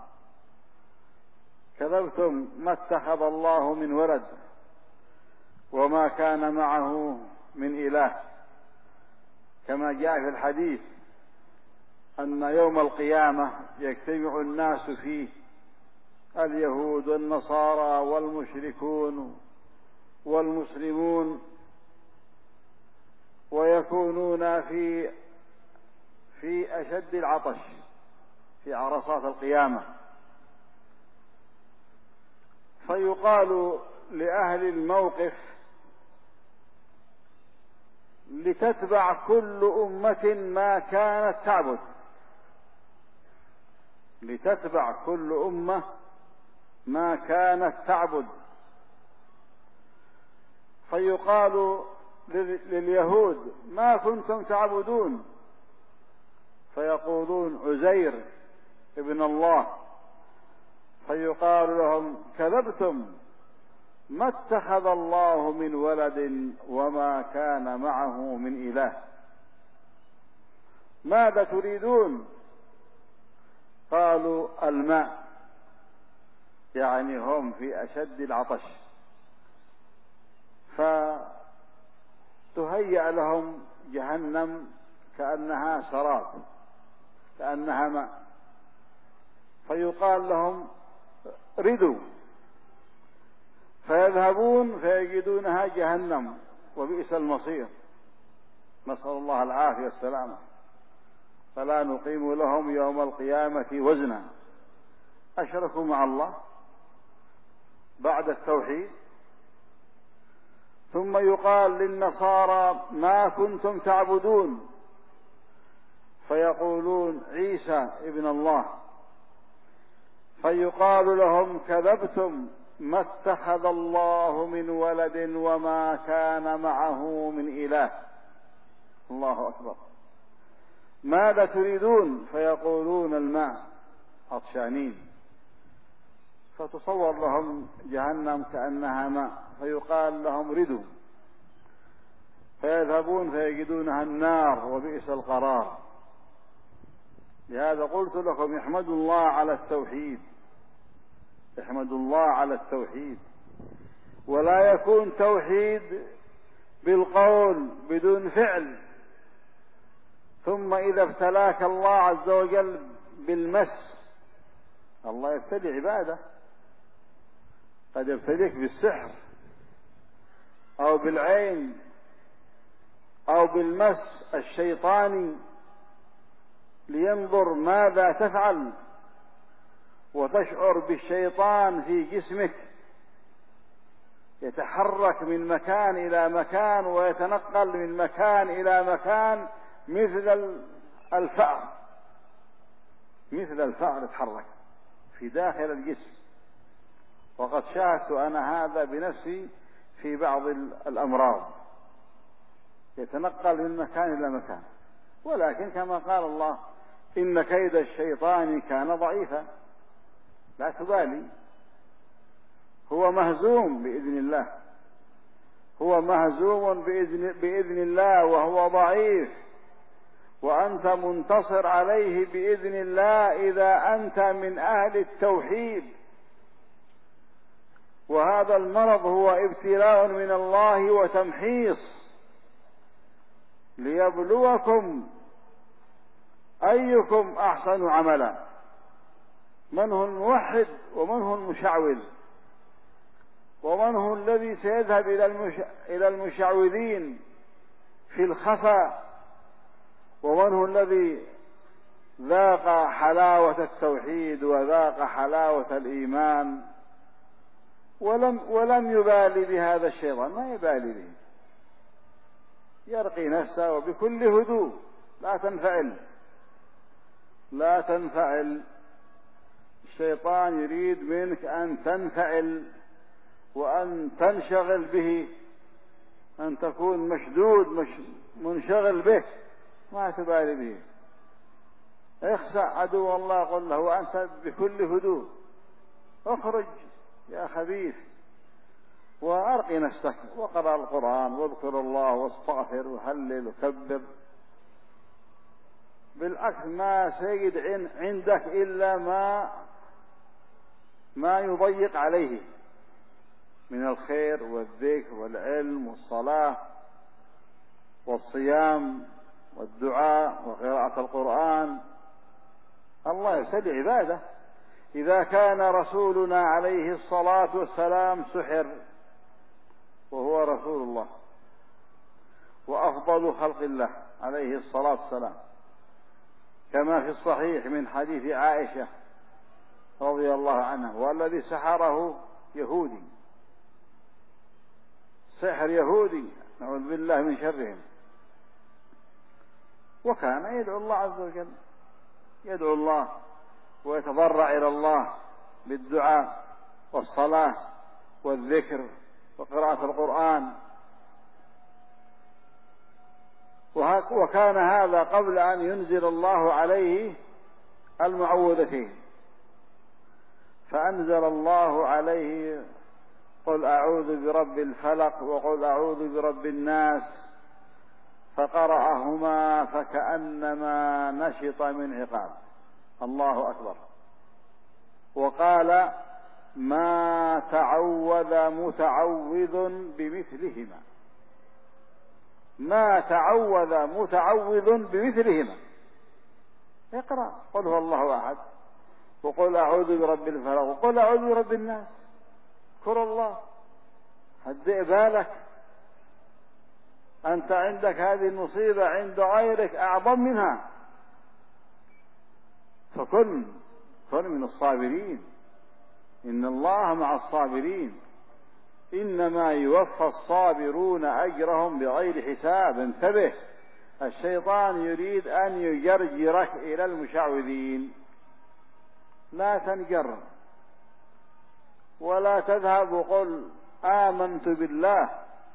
كذبتم، ما اتخذ الله من ولد وما كان معه من إله، كما جاء في الحديث أن يوم القيامة يجتمع الناس فيه، اليهود والنصارى والمشركون والمسلمون، ويكونون في أشد العطش في عرصات القيامة، فيقال لأهل الموقف لتتبع كل أمة ما كانت تعبد، لتتبع كل أمة ما كانت تعبد. فيقال لليهود ما كنتم تعبدون؟ فيقولون عزير ابن الله. فيقال لهم كذبتم، ما اتخذ الله من ولد وما كان معه من إله. ماذا تريدون؟ قالوا الماء، يعني هم في أشد العطش، فتهيأ لهم جهنم كأنها سراب، كأنها ماء، فيقال لهم ردوا، فيذهبون فيجدونها جهنم، وبئس المصير، نسأل الله العافية والسلامة. فلا نقيم لهم يوم القيامة وزنا. أشركوا مع الله بعد التوحيد. ثم يقال للنصارى ما كنتم تعبدون؟ فيقولون عيسى ابن الله. فيقال لهم كذبتم، ما اتخذ الله من ولد وما كان معه من إله. الله أكبر. ماذا تريدون؟ فيقولون الماء، عطشانين، فتصور لهم جهنم كأنها ماء، فيقال لهم ردوا، فيذهبون فيجدونها النار، وبئس القرار. لهذا قلت لكم احمدوا الله على التوحيد، احمدوا الله على التوحيد. ولا يكون توحيد بالقول بدون فعل. ثم إذا ابتلاك الله عز وجل بالمس، الله يبتلي عباده، قد يبتليك بالسحر أو بالعين أو بالمس الشيطاني لينظر ماذا تفعل، وتشعر بالشيطان في جسمك يتحرك من مكان إلى مكان ويتنقل من مكان إلى مكان مثل الفأر، مثل الفأر يتحرك في داخل الجسم. وقد شاهدت أنا هذا بنفسي في بعض الأمراض، يتنقل من مكان إلى مكان. ولكن كما قال الله إن كيد الشيطان كان ضعيفا، لا تبالي، هو مهزوم بإذن الله، هو مهزوم بإذن الله وهو ضعيف، وأنت منتصر عليه بإذن الله إذا أنت من أهل التوحيد. وهذا المرض هو ابتلاء من الله وتمحيص ليبلوكم أيكم أحسن عملا، من هو الموحد ومن هو المشعوذ، ومن هو الذي سيذهب إلى المشعوذين في الخفا، ومن هو الذي ذاق حلاوة التوحيد وذاق حلاوة الإيمان ولم يبالي بهذا الشيطان، ما يبالي به، يرقي نفسه وبكل هدوء، لا تنفعل. الشيطان يريد منك أن تنفعل وأن تنشغل به، أن تكون مشدود منشغل به، ما تبالي به. اخسع عدو الله، قل له وأنت بكل هدوء اخرج يا خبيث وأرقي نفسك، وقرأ القرآن واذكر الله واستغفر وهلل وكبر. بالعكس ما سيجد عندك إلا ما يضيق عليه من الخير والذكر والعلم والصلاة والصيام والدعاء وقراءة القرآن. الله يبتلي عباده. إذا كان رسولنا عليه الصلاة والسلام سحر وهو رسول الله وأفضل خلق الله عليه الصلاة والسلام، كما في الصحيح من حديث عائشة رضي الله عنها، والذي سحره يهودي، سحر يهودي، نعوذ بالله من شرهم، وكان يدعو الله عز وجل، يدعو الله ويتضرع إلى الله بالدعاء والصلاة والذكر وقراءة القرآن. وكان هذا قبل أن ينزل الله عليه المعوذتين، فأنزل الله عليه قل أعوذ برب الفلق وقل أعوذ برب الناس، فقرأهما فكأنما نشط من عقاب. الله أكبر. وقال ما تعوذ متعوذ بمثلهما، ما تعوذ متعوذ بمثلهما. اقرأ قل هو الله أحد وقل أعوذ برب الفلق وقل أعوذ برب الناس، اذكر الله، هدئ بالك، أنت عندك هذه المصيبة، عند غيرك أعظم منها، فكن من الصابرين، إن الله مع الصابرين، إنما يوفى الصابرون أجرهم بغير حساب. انتبه، الشيطان يريد أن يجرجرك إلى المشعوذين، لا تنجر ولا تذهب وقل آمنت بالله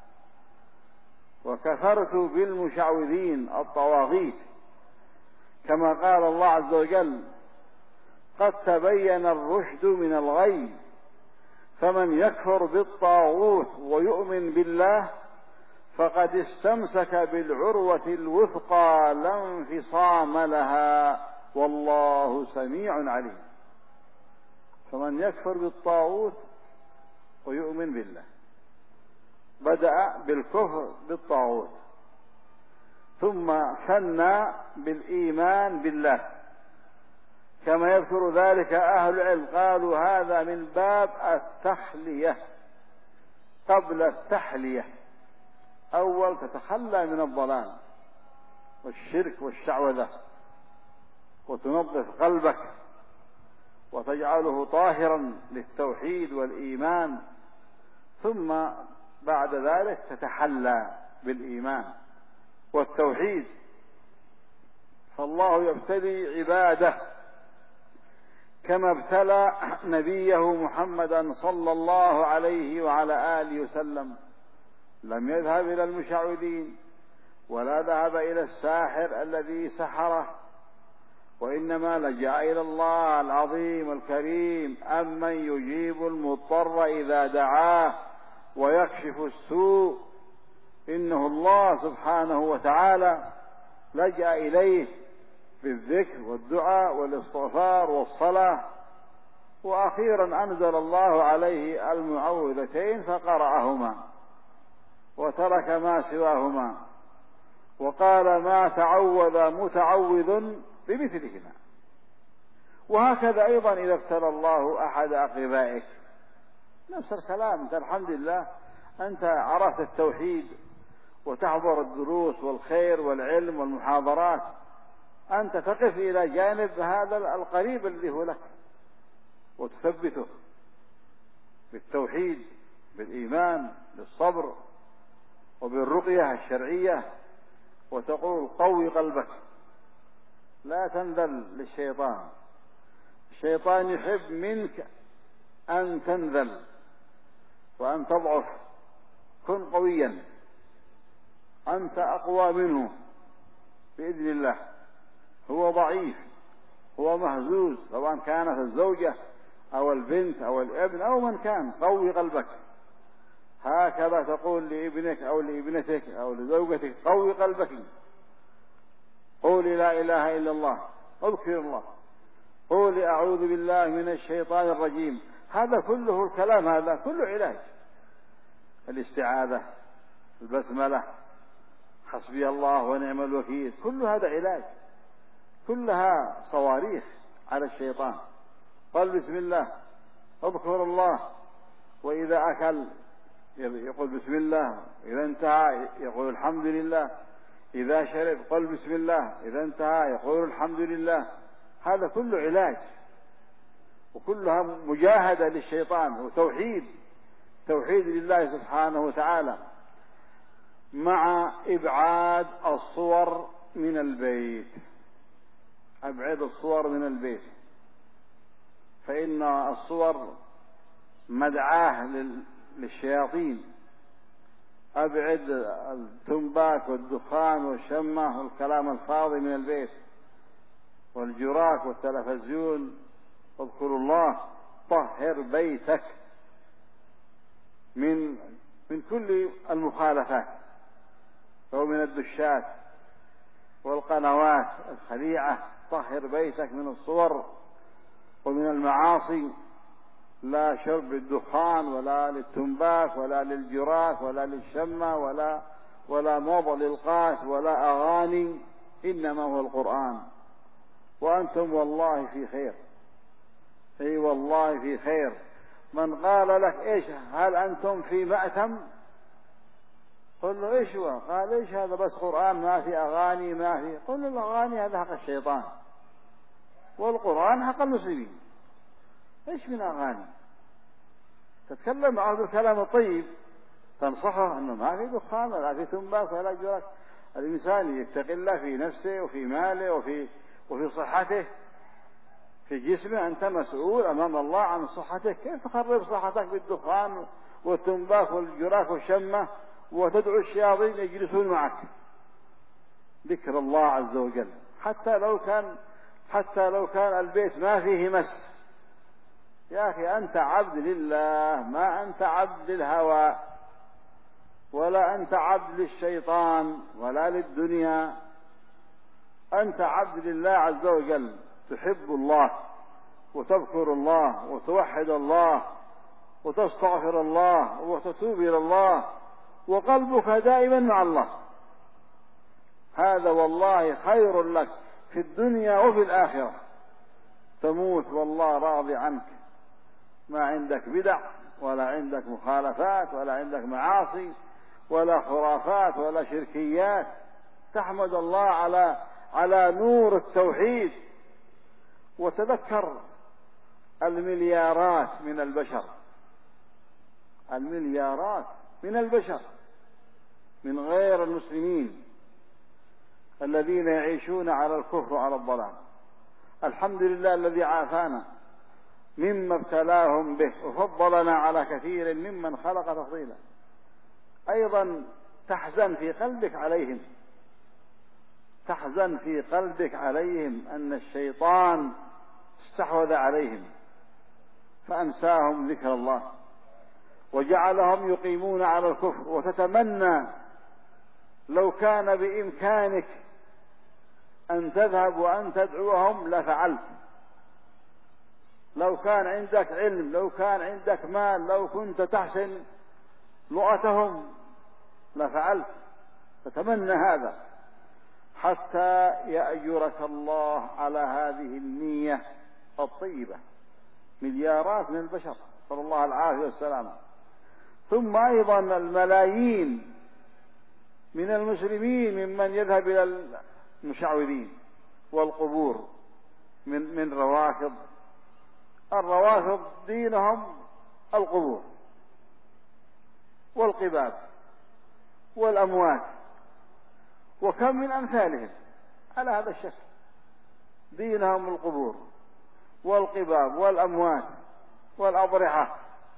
وكفرت بالمشعوذين الطواغيت، كما قال الله عز وجل قد تبين الرشد من الغي، فمن يكفر بالطاغوت ويؤمن بالله فقد استمسك بالعروة الوثقى لا انفصام لها والله سميع عليم. فمن يكفر بالطاغوت ويؤمن بالله، بدأ بالكفر بالطاغوت ثم ثنى بالإيمان بالله، كما يذكر ذلك أهل العلم، قالوا هذا من باب التخلية قبل التحلية. أول تتخلى من الضلال والشرك والشعوذة وتنظف قلبك وتجعله طاهرا للتوحيد والإيمان، ثم بعد ذلك تتحلى بالإيمان والتوحيد. فالله يبتلي عباده كما ابتلى نبيه محمدا صلى الله عليه وعلى آله وسلم، لم يذهب إلى المشعوذين ولا ذهب إلى الساحر الذي سحره، وإنما لجأ إلى الله العظيم الكريم أمن يجيب المضطر إذا دعاه ويكشف السوء. إنه الله سبحانه وتعالى لجأ إليه بالذكر والدعاء والاستغفار والصلاة، وأخيرا أنزل الله عليه المعوذتين فقرأهما وترك ما سواهما، وقال ما تعوذ متعوذ بمثلهما. وهكذا أيضا إذا ابتلى الله أحد أقربائك نفس الكلام. أنت الحمد لله أنت عرفت التوحيد وتحضر الدروس والخير والعلم والمحاضرات، أنت تقف إلى جانب هذا القريب الذي هو لك وتثبته بالتوحيد بالإيمان بالصبر وبالرقية الشرعية، وتقول قوي قلبك لا تنذل للشيطان. الشيطان يحب منك أن تنذل وأن تضعف. كن قويا، أنت أقوى منه بإذن الله. هو ضعيف، هو مهزوز، سواء كانت الزوجة أو البنت أو الابن أو من كان. قوي قلبك. هكذا تقول لابنك أو لابنتك أو لزوجتك قوي قلبك. قولي لا إله إلا الله، اذكر الله، قولي أعوذ بالله من الشيطان الرجيم. هذا كله الكلام، هذا كله علاج. الاستعاذة، البسملة، حسبي الله ونعم الوكيل، كل هذا علاج، كلها صواريخ على الشيطان. قل بسم الله، اذكر الله، وإذا أكل يقول بسم الله، إذا انتهى يقول الحمد لله، إذا شرب قل بسم الله، إذا انتهى يقول الحمد لله. هذا كله علاج وكلها مجاهدة للشيطان وتوحيد، توحيد لله سبحانه وتعالى، مع إبعاد الصور من البيت. أبعد الصور من البيت، فإن الصور مدعاة للشياطين. أبعد التنباك والدخان والشمة والكلام الفاضي من البيت والجراك والتلفزيون. اذكر الله، طهر بيتك من كل المخالفات، ومن الدشات والقنوات الخليعة. طهر بيتك من الصور ومن المعاصي. لا شرب الدخان ولا للتنباك ولا للجراك ولا للشمة ولا موضع للقات ولا أغاني، إنما هو القرآن. وأنتم والله في خير، أي والله في خير. من قال لك إيش هل أنتم في مأتم؟ قل له إيش هو؟ قال إيش هذا؟ بس قرآن، ما في أغاني، ما في. قل له الأغاني هذا حق الشيطان، والقرآن حق المسلمين. إيش من أغاني؟ تتكلم معه بالكلام الطيب، تنصحه أنه ما في دخان ولا في تنباك ولا جراك. الإنسان يتقي الله في نفسه وفي ماله وفي صحته، في جسمه. أنت مسؤول أمام الله عن صحتك. كيف تخرب صحتك بالدخان والتنباك والجراك والشمة وتدعو الشياطين يجلسون معك؟ ذكر الله عز وجل، حتى لو كان البيت ما فيه مس. يا أخي أنت عبد لله، ما أنت عبد للهوى ولا أنت عبد للشيطان ولا للدنيا. أنت عبد لله عز وجل، تحب الله وتذكر الله وتوحد الله وتستغفر الله وتتوب إلى الله، وقلبك دائما مع الله. هذا والله خير لك في الدنيا وفي الآخرة. تموت والله راضي عنك، ما عندك بدع ولا عندك مخالفات ولا عندك معاصي ولا خرافات ولا شركيات. تحمد الله على نور التوحيد. وتذكر المليارات من البشر، المليارات من البشر من غير المسلمين الذين يعيشون على الكفر وعلى الضلال. الحمد لله الذي عافانا مما ابتلاهم به وفضلنا على كثير ممن خلق تفضيلا. أيضا تحزن في قلبك عليهم تحزن في قلبك عليهم أن الشيطان استحوذ عليهم فأنساهم ذكر الله وجعلهم يقيمون على الكفر، وتتمنى لو كان بإمكانك أن تذهب وأن تدعوهم لفعلت، لو كان عندك علم، لو كان عندك مال، لو كنت تحسن لغتهم لفعلت، تتمنى هذا حتى يأجرك الله على هذه النية الطيبة. مليارات من البشر، صلى الله العافية والسلام. ثم أيضا الملايين من المسلمين ممن يذهب إلى المشعوذين والقبور من روافض. الروافض دينهم القبور والقباب والأموات، وكم من أمثالهم على هذا الشكل، دينهم القبور والقباب والأموات والأضرحة،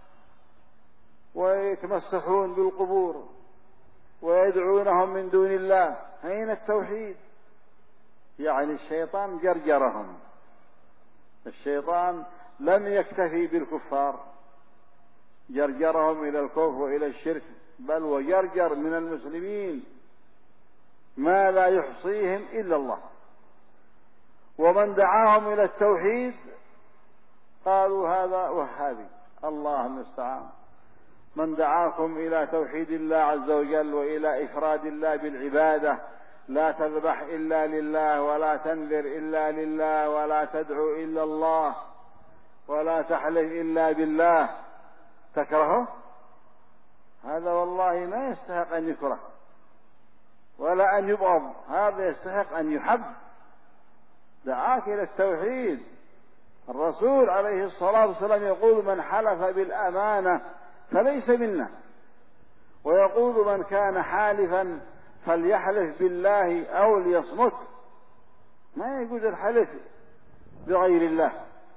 ويتمسحون بالقبور ويدعونهم من دون الله. أين التوحيد؟ يعني الشيطان جرجرهم. الشيطان لم يكتفي بالكفار، جرجرهم إلى الكفر وإلى الشرك، بل وجرجر من المسلمين ما لا يحصيهم إلا الله. ومن دعاهم إلى التوحيد قالوا هذا وهابي، الله المستعان. من دعاكم إلى توحيد الله عز وجل وإلى إفراد الله بالعبادة، لا تذبح إلا لله، ولا تنذر إلا لله، ولا تدعو إلا الله، ولا تحلف إلا بالله، تكرهه؟ هذا والله ما يستحق أن يكره ولا أن يبغض، هذا يستحق أن يحب. دعاك إلى التوحيد. الرسول عليه الصلاة والسلام يقول: من حلف بالأمانة فليس منا، ويقول: من كان حالفا فليحلف بالله أو ليصمت. ما يجوز الحلف بغير الله،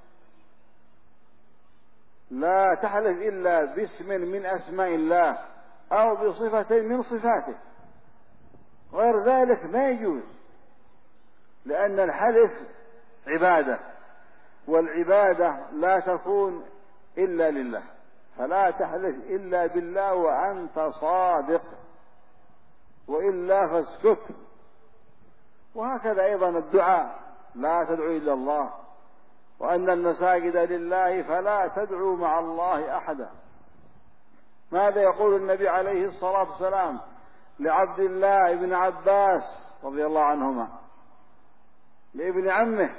لا تحلف إلا باسم من أسماء الله أو بصفة من صفاته، غير ذلك ما يجوز، لأن الحلف عبادة، والعبادة لا تكون إلا لله، فلا تحلف إلا بالله وأنت صادق، وإلا فاسكت. وهكذا أيضا الدعاء، لا تدعو إلا الله، وأن المساجد لله فلا تدعو مع الله أحدا. ماذا يقول النبي عليه الصلاة والسلام لعبد الله بن عباس رضي الله عنهما، لابن عمه؟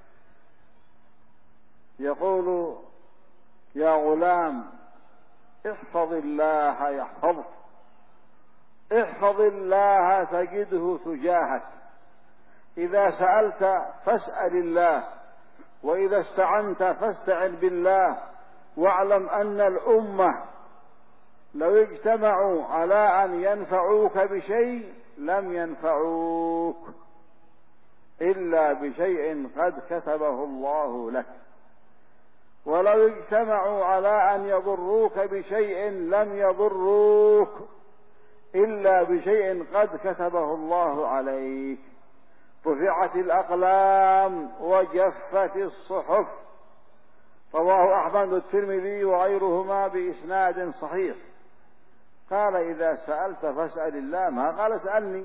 يقول: يا غلام، احفظ الله يحفظك، احفظ الله تجده تجاهك، إذا سألت فاسأل الله، وإذا استعنت فاستعن بالله، واعلم أن الأمة لو اجتمعوا على أن ينفعوك بشيء لم ينفعوك إلا بشيء قد كتبه الله لك، ولو اجتمعوا على أن يضروك بشيء لم يضروك إلا بشيء قد كتبه الله عليك. رفعت الأقلام وجفت الصحف. رواه أحمد والترمذي وغيرهما بإسناد صحيح. قال: إذا سألت فاسأل الله، ما قال اسألني.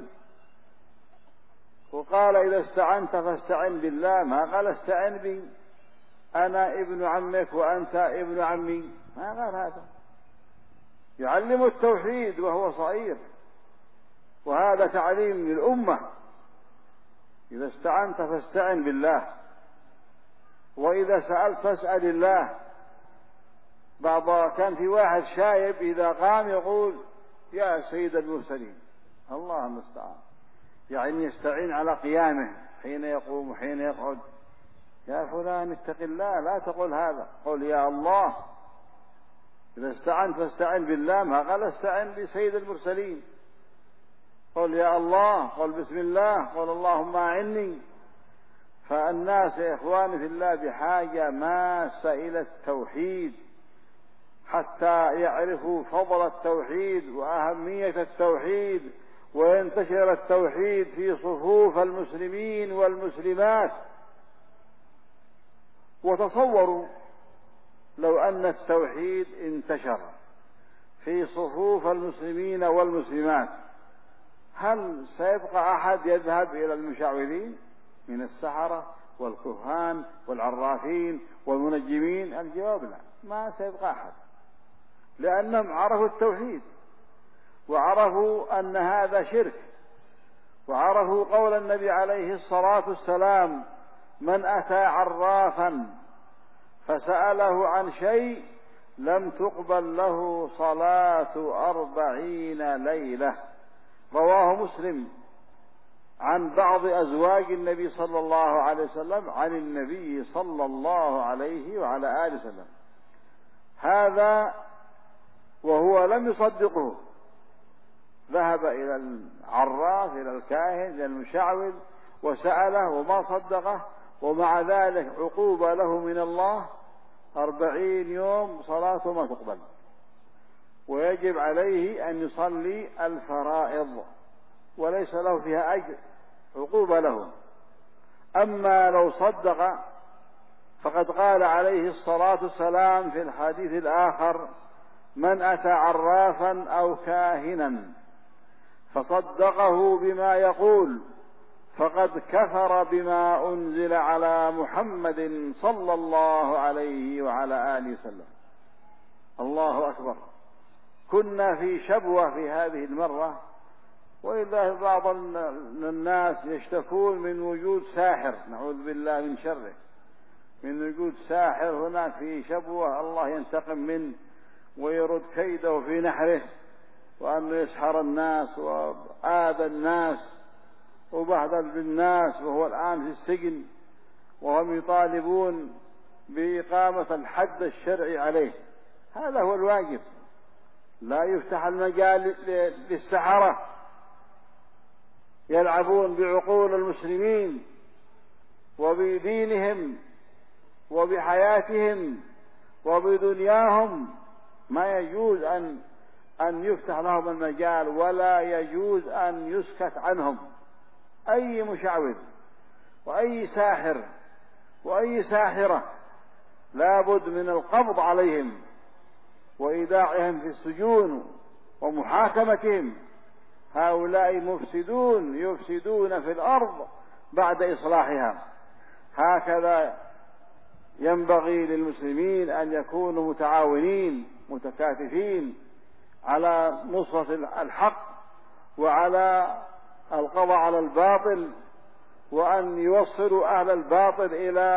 وقال: إذا استعنت فاستعن بالله، ما قال استعن بي، أنا ابن عمك وأنت ابن عمي، ما قال هذا. يعلم التوحيد وهو صغير، وهذا تعليم للأمة. إذا استعنت فاستعن بالله، وإذا سألت فاسأل الله. كان في واحد شايب إذا قام يقول: يا سيد المرسلين، الله المستعان، يعني يستعين على قيامه حين يقوم وحين يقعد. يا فلان اتق الله، لا تقول هذا، قل يا الله. إذا استعنت فاستعن بالله، ما قال استعن بسيد المرسلين. قل يا الله، قل بسم الله، قل اللهم أعني. فالناس يا إخواني في الله بحاجة ماسة إلى التوحيد، حتى يعرفوا فضل التوحيد وأهمية التوحيد وينتشر التوحيد في صفوف المسلمين والمسلمات. وتصوروا لو أن التوحيد انتشر في صفوف المسلمين والمسلمات، هل سيبقى أحد يذهب إلى المشعوذين من السحرة والكهان والعرافين والمنجمين؟ الجواب لا، ما سيبقى أحد، لأنهم عرفوا التوحيد وعرفوا أن هذا شرك، وعرفوا قول النبي عليه الصلاة والسلام: من أتى عرافا فسأله عن شيء لم تقبل له صلاة 40 ليلة. رواه مسلم عن بعض أزواج النبي صلى الله عليه وسلم عن النبي صلى الله عليه وعلى آله وسلم. هذا وهو لم يصدقه، ذهب إلى العراف، إلى الكاهن، إلى المشعوذ، وسأله وما صدقه، ومع ذلك عقوبة له من الله 40 يوم صلاته ما تقبل، ويجب عليه أن يصلي الفرائض وليس له فيها أجر، عقوبة له. أما لو صدق فقد قال عليه الصلاة والسلام في الحديث الآخر: من أتى عرافا أو كاهنا فصدقه بما يقول فقد كفر بما أنزل على محمد صلى الله عليه وعلى آله وسلم. الله أكبر. كنا في شبوة في هذه المرة، وإذا بعض الناس يشتكون من وجود ساحر، نعوذ بالله من شره، من وجود ساحر هناك في شبوة، الله ينتقم منه ويرد كيده في نحره، وأنه يسحر الناس وآذى الناس وبهدل بالناس، وهو الآن في السجن، وهم يطالبون بإقامة الحد الشرعي عليه. هذا هو الواجب، لا يفتح المجال للسحرة يلعبون بعقول المسلمين وبدينهم وبحياتهم وبدنياهم. ما يجوز أن يفتح لهم المجال، ولا يجوز أن يسكت عنهم. أي مشعوذ وأي ساحر وأي ساحرة لابد من القبض عليهم وإيداعهم في السجون ومحاكمتهم. هؤلاء مفسدون يفسدون في الأرض بعد إصلاحها. هكذا ينبغي للمسلمين أن يكونوا متعاونين متكاتفين على نصرة الحق وعلى القضاء على الباطل، وأن يوصلوا أهل الباطل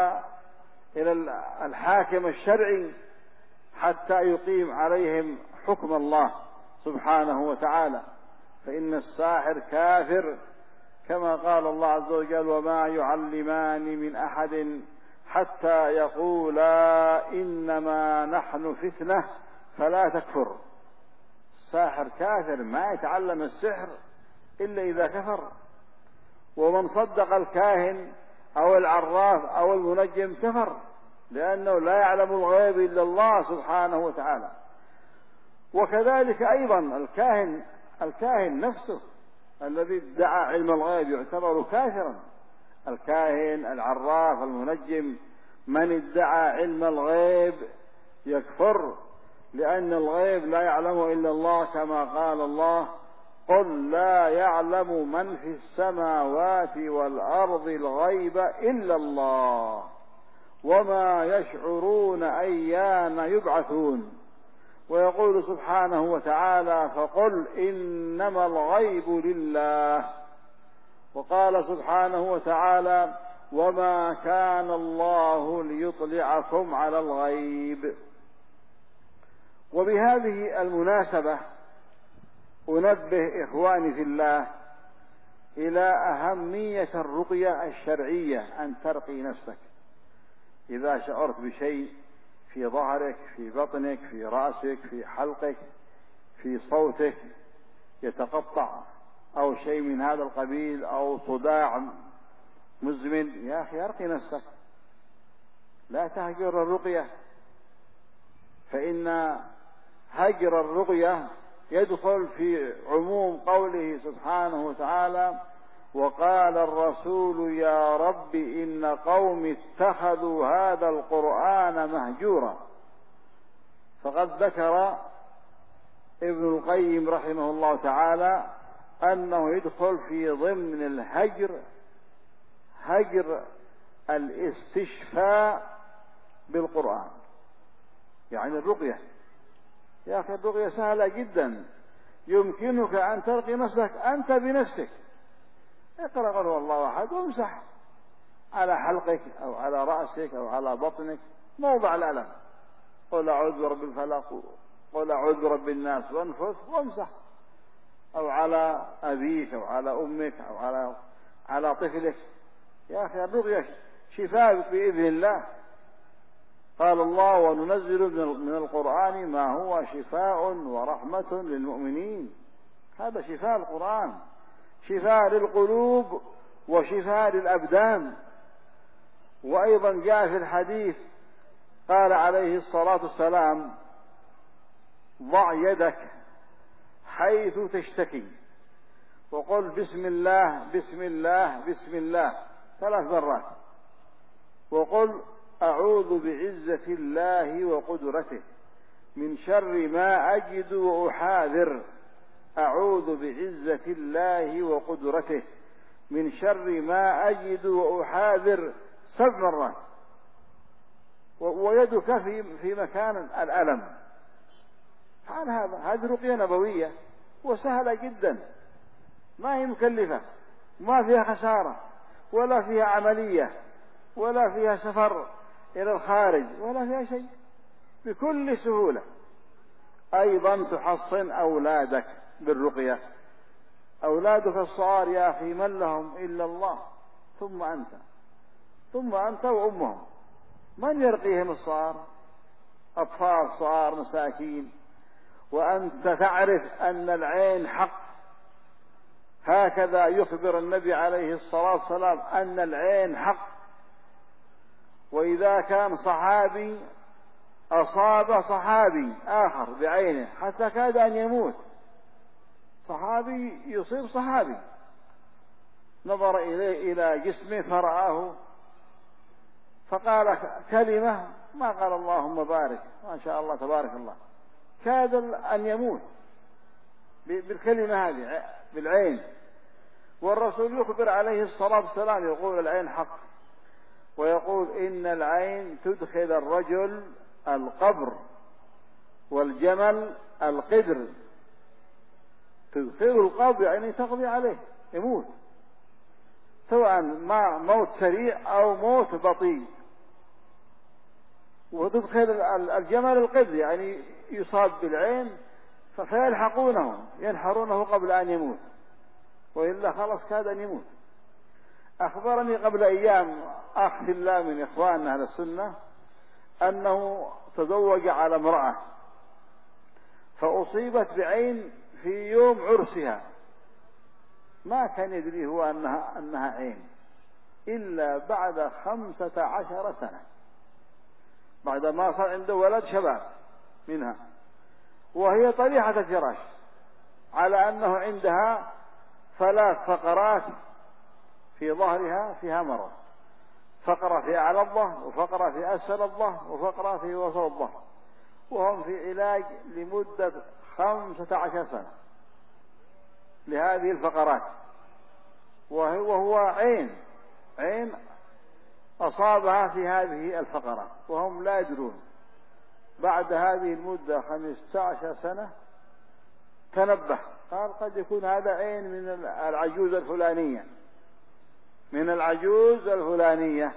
إلى الحاكم الشرعي حتى يقيم عليهم حكم الله سبحانه وتعالى. فإن الساحر كافر، كما قال الله عز وجل: وما يعلمان من أحد حتى يقولا إنما نحن فتنة فلا تكفر. الساحر كافر، ما يتعلم السحر إلا إذا كفر. ومن صدق الكاهن أو العراف أو المنجم كفر، لأنه لا يعلم الغيب إلا الله سبحانه وتعالى. وكذلك أيضا الكاهن نفسه الذي ادعى علم الغيب يعتبر كافرا. الكاهن، العراف، المنجم، من ادعى علم الغيب يكفر، لأن الغيب لا يعلمه إلا الله، كما قال الله: قل لا يعلم من في السماوات والأرض الغيب إلا الله وما يشعرون أيان يبعثون. ويقول سبحانه وتعالى: فقل إنما الغيب لله. وقال سبحانه وتعالى: وما كان الله ليطلعكم على الغيب. وبهذه المناسبة أنبه إخواني في الله إلى أهمية الرقية الشرعية، أن ترقي نفسك إذا شعرت بشيء في ظهرك، في بطنك، في رأسك، في حلقك، في صوتك يتقطع أو شيء من هذا القبيل، أو صداع مزمن، يا أخي أرقي نفسك، لا تهجر الرقية، فإن هجر الرقية يدخل في عموم قوله سبحانه وتعالى: وقال الرسول يا رب إن قوم اتخذوا هذا القرآن مهجورا. فقد ذكر ابن القيم رحمه الله تعالى أنه يدخل في ضمن الهجر هجر الاستشفاء بالقرآن، يعني الرقية. يا أخي الرقية سهلة جدا، يمكنك أن ترقي نفسك أنت بنفسك. اقرأ قل هو الله أحد وامسح على حلقك أو على رأسك أو على بطنك موضع الألم، قل أعوذ برب الفلق، قل أعوذ برب الناس، وانفث وامسح، أو على أبيك أو على أمك أو على طفلك. يا أخي الرقية شفاء بإذن الله. قال الله: وننزل من القرآن ما هو شفاء ورحمة للمؤمنين. هذا شفاء القرآن، شفاء للقلوب وشفاء للأبدان. وأيضا جاء في الحديث قال عليه الصلاة والسلام: ضع يدك حيث تشتكي وقل بسم الله بسم الله بسم الله 3 مرات، وقل أعوذ بعزة الله وقدرته من شر ما أجد وأحاذر. أعوذ بعزة الله وقدرته من شر ما أجد وأحاذر 7 مرات، ويدك في مكان الألم. هذه رقية نبوية وسهلة جدا، ما هي مكلفة، ما فيها خسارة ولا فيها عملية ولا فيها سفر إلى الخارج ولا فيها شيء، بكل سهولة. أيضا تحصن أولادك بالرقية. أولادك الصغار يا أخي من لهم إلا الله، ثم أنت وأمهم. من يرقيهم الصغار؟ أطفال صغار مساكين، وأنت تعرف أن العين حق. هكذا يخبر النبي عليه الصلاة والسلام أن العين حق. وإذا كان صحابي أصاب صحابي آخر بعينه حتى كاد أن يموت، صحابي يصيب صحابي، نظر إليه إلى جسمه فرآه فقال كلمة ما قال اللهم بارك ما شاء الله تبارك الله، كاد أن يموت بالكلمة هذه بالعين. والرسول يخبر عليه الصلاة والسلام يقول العين حق، ويقول إن العين تدخل الرجل القبر والجمل القدر. تدخل القبر يعني تقضي عليه يموت، سواء ما موت سريع أو موت بطيء. وتدخل الجمل القدر يعني يصاب بالعين فيلحقونه ينحرونه قبل أن يموت، وإلا خلاص كاد أن يموت. أخبرني قبل أيام أخ في الله من إخواننا أهل السنة أنه تزوج على امرأة فأصيبت بعين في يوم عرسها، ما كان يدري هو أنها عين إلا بعد 15 سنة، بعد ما صار عنده ولد شباب منها، وهي طريحة الفراش على أنه عندها 3 فقرات في ظهرها فيها مرض، فقرة في أعلى الظهر وفقرة في أسفل الظهر وفقرة في وسط الظهر، وهم في علاج لمدة 15 سنة لهذه الفقرات، وهو عين أصابها في هذه الفقرات وهم لا يدرون. بعد هذه المدة 15 سنة تنبه، قال قد يكون هذا عين من العجوز الفلانية، من العجوز الفلانية.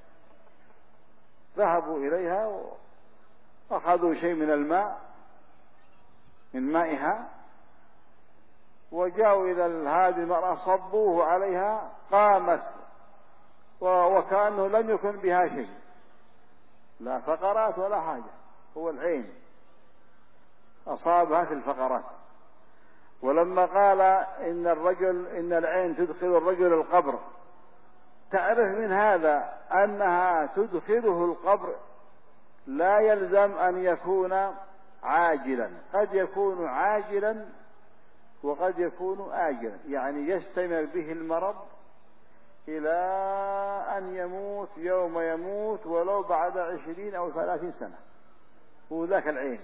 ذهبوا إليها وأخذوا شيء من الماء من مائها وجاءوا إلى هذه المرأة صبوه عليها، قامت وكأنه لم يكن بها شيء، لا فقرات ولا حاجة، هو العين أصابها في الفقرات. ولما قال إن العين تدخل الرجل القبر، تعرف من هذا أنها تدخله القبر لا يلزم أن يكون عاجلا، قد يكون عاجلا وقد يكون آجلا، يعني يستمر به المرض إلى أن يموت يوم يموت ولو بعد 20 أو 30 سنة، هو ذاك العين.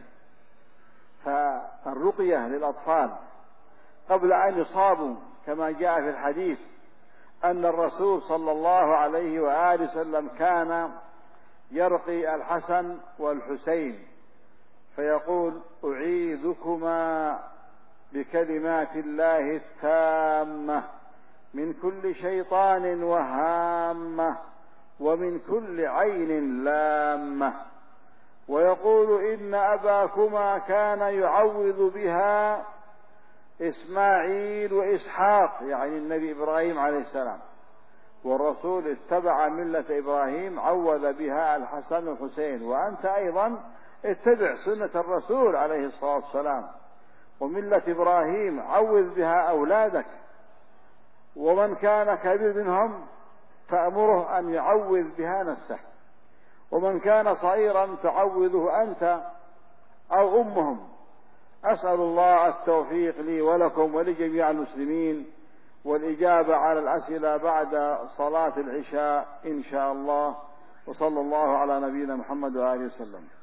فالرقية للأطفال قبل أن يصابوا كما جاء في الحديث أن الرسول صلى الله عليه وآله وسلم كان يرقي الحسن والحسين فيقول: أعيذكما بكلمات الله التامة من كل شيطان وهامة ومن كل عين لامة. ويقول: إن أباكما كان يعوذ بها إسماعيل وإسحاق، يعني النبي إبراهيم عليه السلام، والرسول اتبع ملة إبراهيم عوذ بها الحسن والحسين، وأنت أيضا اتبع سنة الرسول عليه الصلاة والسلام وملة إبراهيم، عوذ بها أولادك، ومن كان كبير منهم فأمره أن يعوذ بها نفسه، ومن كان صغيرا تعوذه أنت أو أمهم. أسأل الله التوفيق لي ولكم ولجميع المسلمين، والإجابة على الأسئلة بعد صلاة العشاء إن شاء الله. وصلى الله على نبينا محمد وآله وسلم.